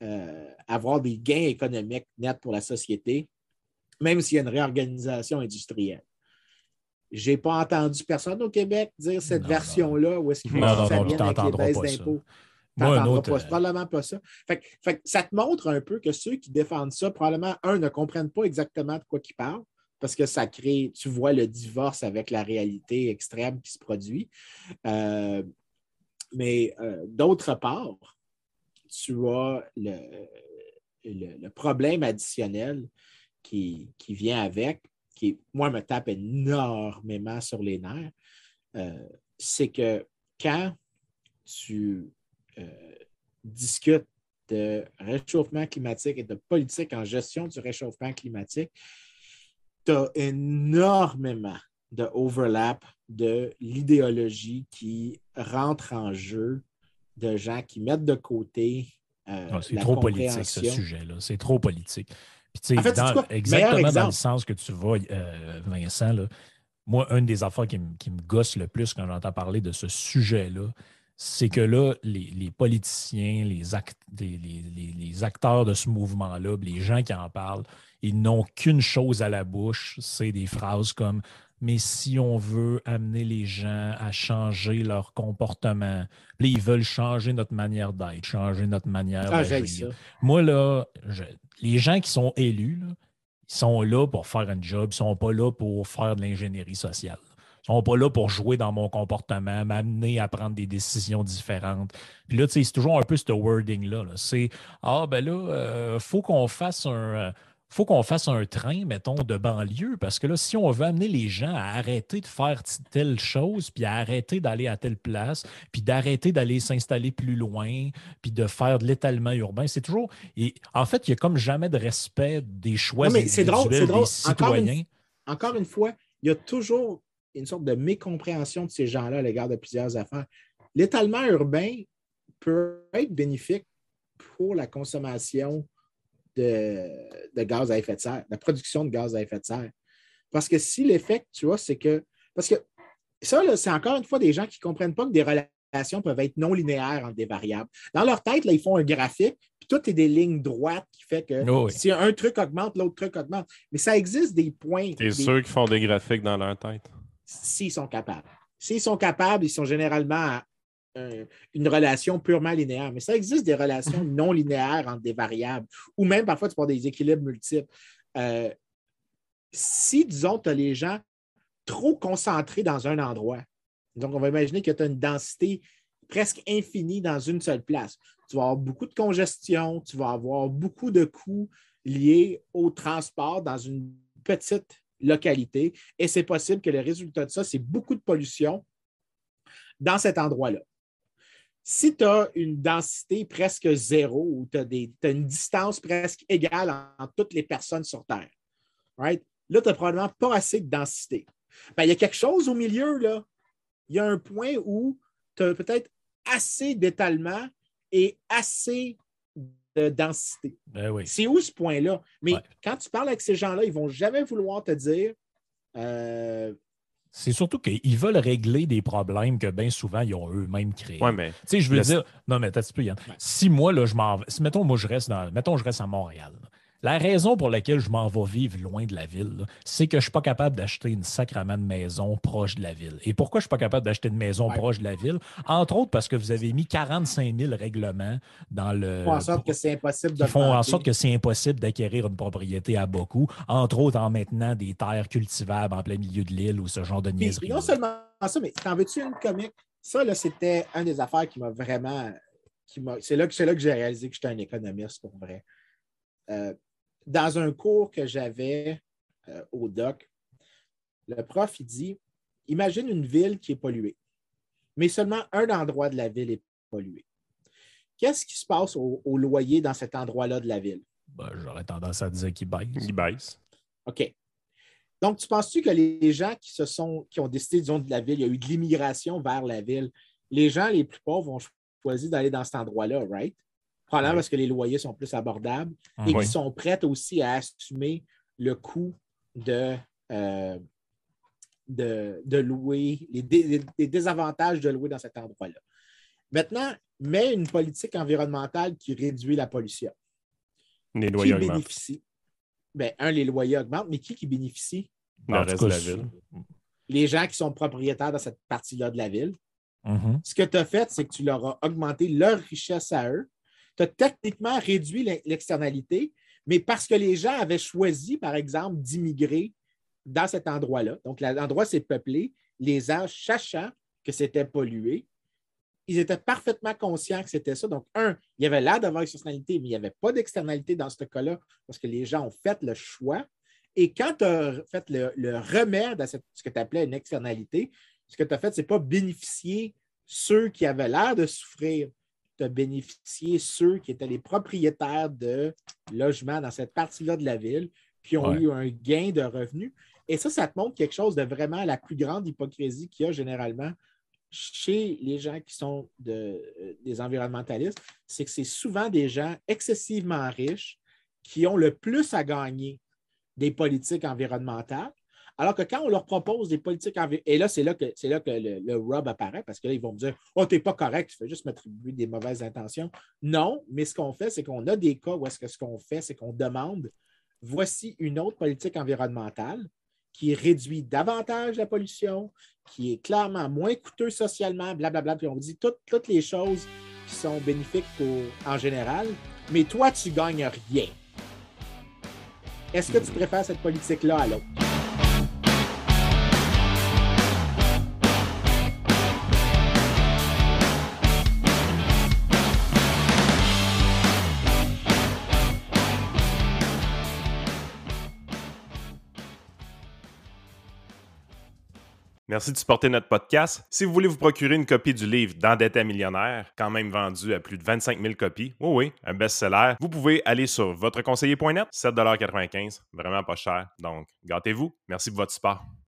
euh, avoir des gains économiques nets pour la société, même s'il y a une réorganisation industrielle. Je n'ai pas entendu personne au Québec dire cette non, version-là où est-ce qu'ils vont Non, se non, faire non, bien avec les baisses d'impôts. Moi, un T'entendras autre, pas, c'est probablement pas ça. Fait, que- fait que ça te montre un peu que ceux qui défendent ça, probablement, un, ne comprennent pas exactement de quoi ils parlent, parce que ça crée, tu vois le divorce avec la réalité extrême qui se produit. Euh, mais euh, d'autre part, tu as le, le, le problème additionnel qui, qui vient avec, qui, moi, me tape énormément sur les nerfs, euh, c'est que quand tu euh, discutes de réchauffement climatique et de politique en gestion du réchauffement climatique, tu as énormément de overlap de l'idéologie qui rentre en jeu, de gens qui mettent de côté euh, ah, c'est la trop politique, ce compréhension. sujet-là. C'est trop politique. Puis, tu sais, En fait, c'est dans- quoi? Meilleur exactement dans le exemple. sens que tu vas, euh, Vincent, là, moi, une des affaires qui, me- qui me gosse le plus quand j'entends parler de ce sujet-là, c'est que là, les, les politiciens, les, act- les, les- les- les acteurs de ce mouvement-là, les gens qui en parlent, ils n'ont qu'une chose à la bouche, c'est des phrases comme mais si on veut amener les gens à changer leur comportement, puis là, ils veulent changer notre manière d'être, changer notre manière Ah, j'ai d'agir. ça. Moi, là, je- les gens qui sont élus, là, ils sont là pour faire un job, ils ne sont pas là pour faire de l'ingénierie sociale. Ils ne sont pas là pour jouer dans mon comportement, m'amener à prendre des décisions différentes. Puis là, tu sais, c'est toujours un peu ce wording-là. là. C'est Ah, ben là, euh, faut qu'on fasse un. euh, faut qu'on fasse un train, mettons, de banlieue, parce que là, si on veut amener les gens à arrêter de faire t- telle chose, puis à arrêter d'aller à telle place, puis d'arrêter d'aller s'installer plus loin, puis de faire de l'étalement urbain, c'est toujours. Et en fait, il n'y a comme jamais de respect des choix Non, mais c'est drôle, c'est individuels des drôle. Encore une, citoyens. encore une fois, il y a toujours une sorte de mécompréhension de ces gens-là à l'égard de plusieurs affaires. L'étalement urbain peut être bénéfique pour la consommation de, de gaz à effet de serre, la production de gaz à effet de serre. Parce que si l'effet, tu vois, c'est que. Parce que ça, là, c'est encore une fois des gens qui ne comprennent pas que des relations peuvent être non linéaires entre des variables. Dans leur tête, là, ils font un graphique, puis tout est des lignes droites qui fait que Oh oui. si un truc augmente, l'autre truc augmente. Mais ça existe des points. T'es des... sûr qu'ils font des graphiques dans leur tête? S'ils sont capables. S'ils sont capables, ils sont généralement à un, une relation purement linéaire. Mais ça existe des relations non linéaires entre des variables, ou même parfois tu peux avoir des équilibres multiples. Euh, si, disons, tu as les gens trop concentrés dans un endroit, donc on va imaginer que tu as une densité presque infinie dans une seule place. Tu vas avoir beaucoup de congestion, tu vas avoir beaucoup de coûts liés au transport dans une petite localité, et c'est possible que le résultat de ça, c'est beaucoup de pollution dans cet endroit-là. Si tu as une densité presque zéro ou tu as, as une distance presque égale entre toutes les personnes sur Terre, right? Là, tu n'as probablement pas assez de densité. Ben, il y a quelque chose au milieu, là. Il y a un point où tu as peut-être assez d'étalement et assez de densité. Ben oui. C'est où ce point-là? Mais Ouais. quand tu parles avec ces gens-là, ils ne vont jamais vouloir te dire euh, C'est surtout qu'ils veulent régler des problèmes que bien souvent, ils ont eux-mêmes créés. Ouais, mais. Tu sais, je veux le- dire, non, mais t'as un petit peu, Yann. Ouais. Si moi, là, je m'en vais, si, mettons, moi, je reste dans, mettons, je reste à Montréal. là. La raison pour laquelle je m'en vais vivre loin de la ville, là, c'est que je ne suis pas capable d'acheter une sacrament de maison proche de la ville. Et pourquoi je ne suis pas capable d'acheter une maison Ouais. proche de la ville? Entre autres, parce que vous avez mis quarante-cinq mille règlements dans le. font en sorte que c'est impossible qui font en d'augmenter. sorte que c'est impossible d'acquérir une propriété à beaucoup, entre autres en maintenant des terres cultivables en plein milieu de l'île ou ce genre de Puis, niaiserie. non seulement ça, mais t'en veux-tu une comique? Ça, là, c'était une des affaires qui m'a vraiment. Qui m'a, c'est, là que, c'est là que j'ai réalisé que j'étais un économiste pour vrai. Euh, dans un cours que j'avais euh, au doc, le prof, il dit imagine une ville qui est polluée, mais seulement un endroit de la ville est pollué. Qu'est-ce qui se passe au, au loyer dans cet endroit-là de la ville? Ben, j'aurais tendance à dire qu'il baisse. Ils baissent. OK. Donc, tu penses-tu que les gens qui se sont, qui ont décidé, disons, de la ville, il y a eu de l'immigration vers la ville, les gens les plus pauvres ont choisi d'aller dans cet endroit-là, right? Probablement Oui. parce que les loyers sont plus abordables et Oui. qu'ils sont prêts aussi à assumer le coût de, euh, de, de louer, les, dé, les désavantages de louer dans cet endroit-là. Maintenant, mais une politique environnementale qui réduit la pollution. Les loyers qui augmentent. bénéficie? Ben, un, les loyers augmentent, mais qui qui bénéficie? Le En tout reste cas, de la c'est- ville. Les gens qui sont propriétaires dans cette partie-là de la ville. Mhm. Ce que tu as fait, c'est que tu leur as augmenté leur richesse à eux. Tu as techniquement réduit l'externalité, mais parce que les gens avaient choisi, par exemple, d'immigrer dans cet endroit-là. Donc, l'endroit s'est peuplé, les gens sachant que c'était pollué. Ils étaient parfaitement conscients que c'était ça. Donc, un, il y avait l'air d'avoir une externalité, mais il n'y avait pas d'externalité dans ce cas-là parce que les gens ont fait le choix. Et quand tu as fait le, le remède à cette, ce que tu appelais une externalité, ce que tu as fait, ce n'est pas bénéficier ceux qui avaient l'air de souffrir. Tu as bénéficié ceux qui étaient les propriétaires de logements dans cette partie-là de la ville, qui ont Ouais. eu un gain de revenus. Et ça, ça te montre quelque chose de vraiment la plus grande hypocrisie qu'il y a généralement chez les gens qui sont de, des environnementalistes, c'est que c'est souvent des gens excessivement riches qui ont le plus à gagner des politiques environnementales, alors que quand on leur propose des politiques environnementales, et là, c'est là que, c'est là que le, le rub apparaît, parce que là, ils vont me dire « Oh, t'es pas correct, tu fais juste m'attribuer des mauvaises intentions. » Non, mais ce qu'on fait, c'est qu'on a des cas où est-ce que ce qu'on fait, c'est qu'on demande « Voici une autre politique environnementale qui réduit davantage la pollution, qui est clairement moins coûteux socialement, blablabla. » Puis on dit toutes, toutes les choses qui sont bénéfiques pour, en général, mais toi, tu ne gagnes rien. Est-ce que tu préfères cette politique-là à l'autre? Merci de supporter notre podcast. Si vous voulez vous procurer une copie du livre D'endetté à millionnaire, quand même vendu à plus de vingt-cinq mille copies, oui, oui, un best-seller, vous pouvez aller sur votre conseiller point net, sept dollars quatre-vingt-quinze, vraiment pas cher. Donc, gâtez-vous. Merci pour votre support.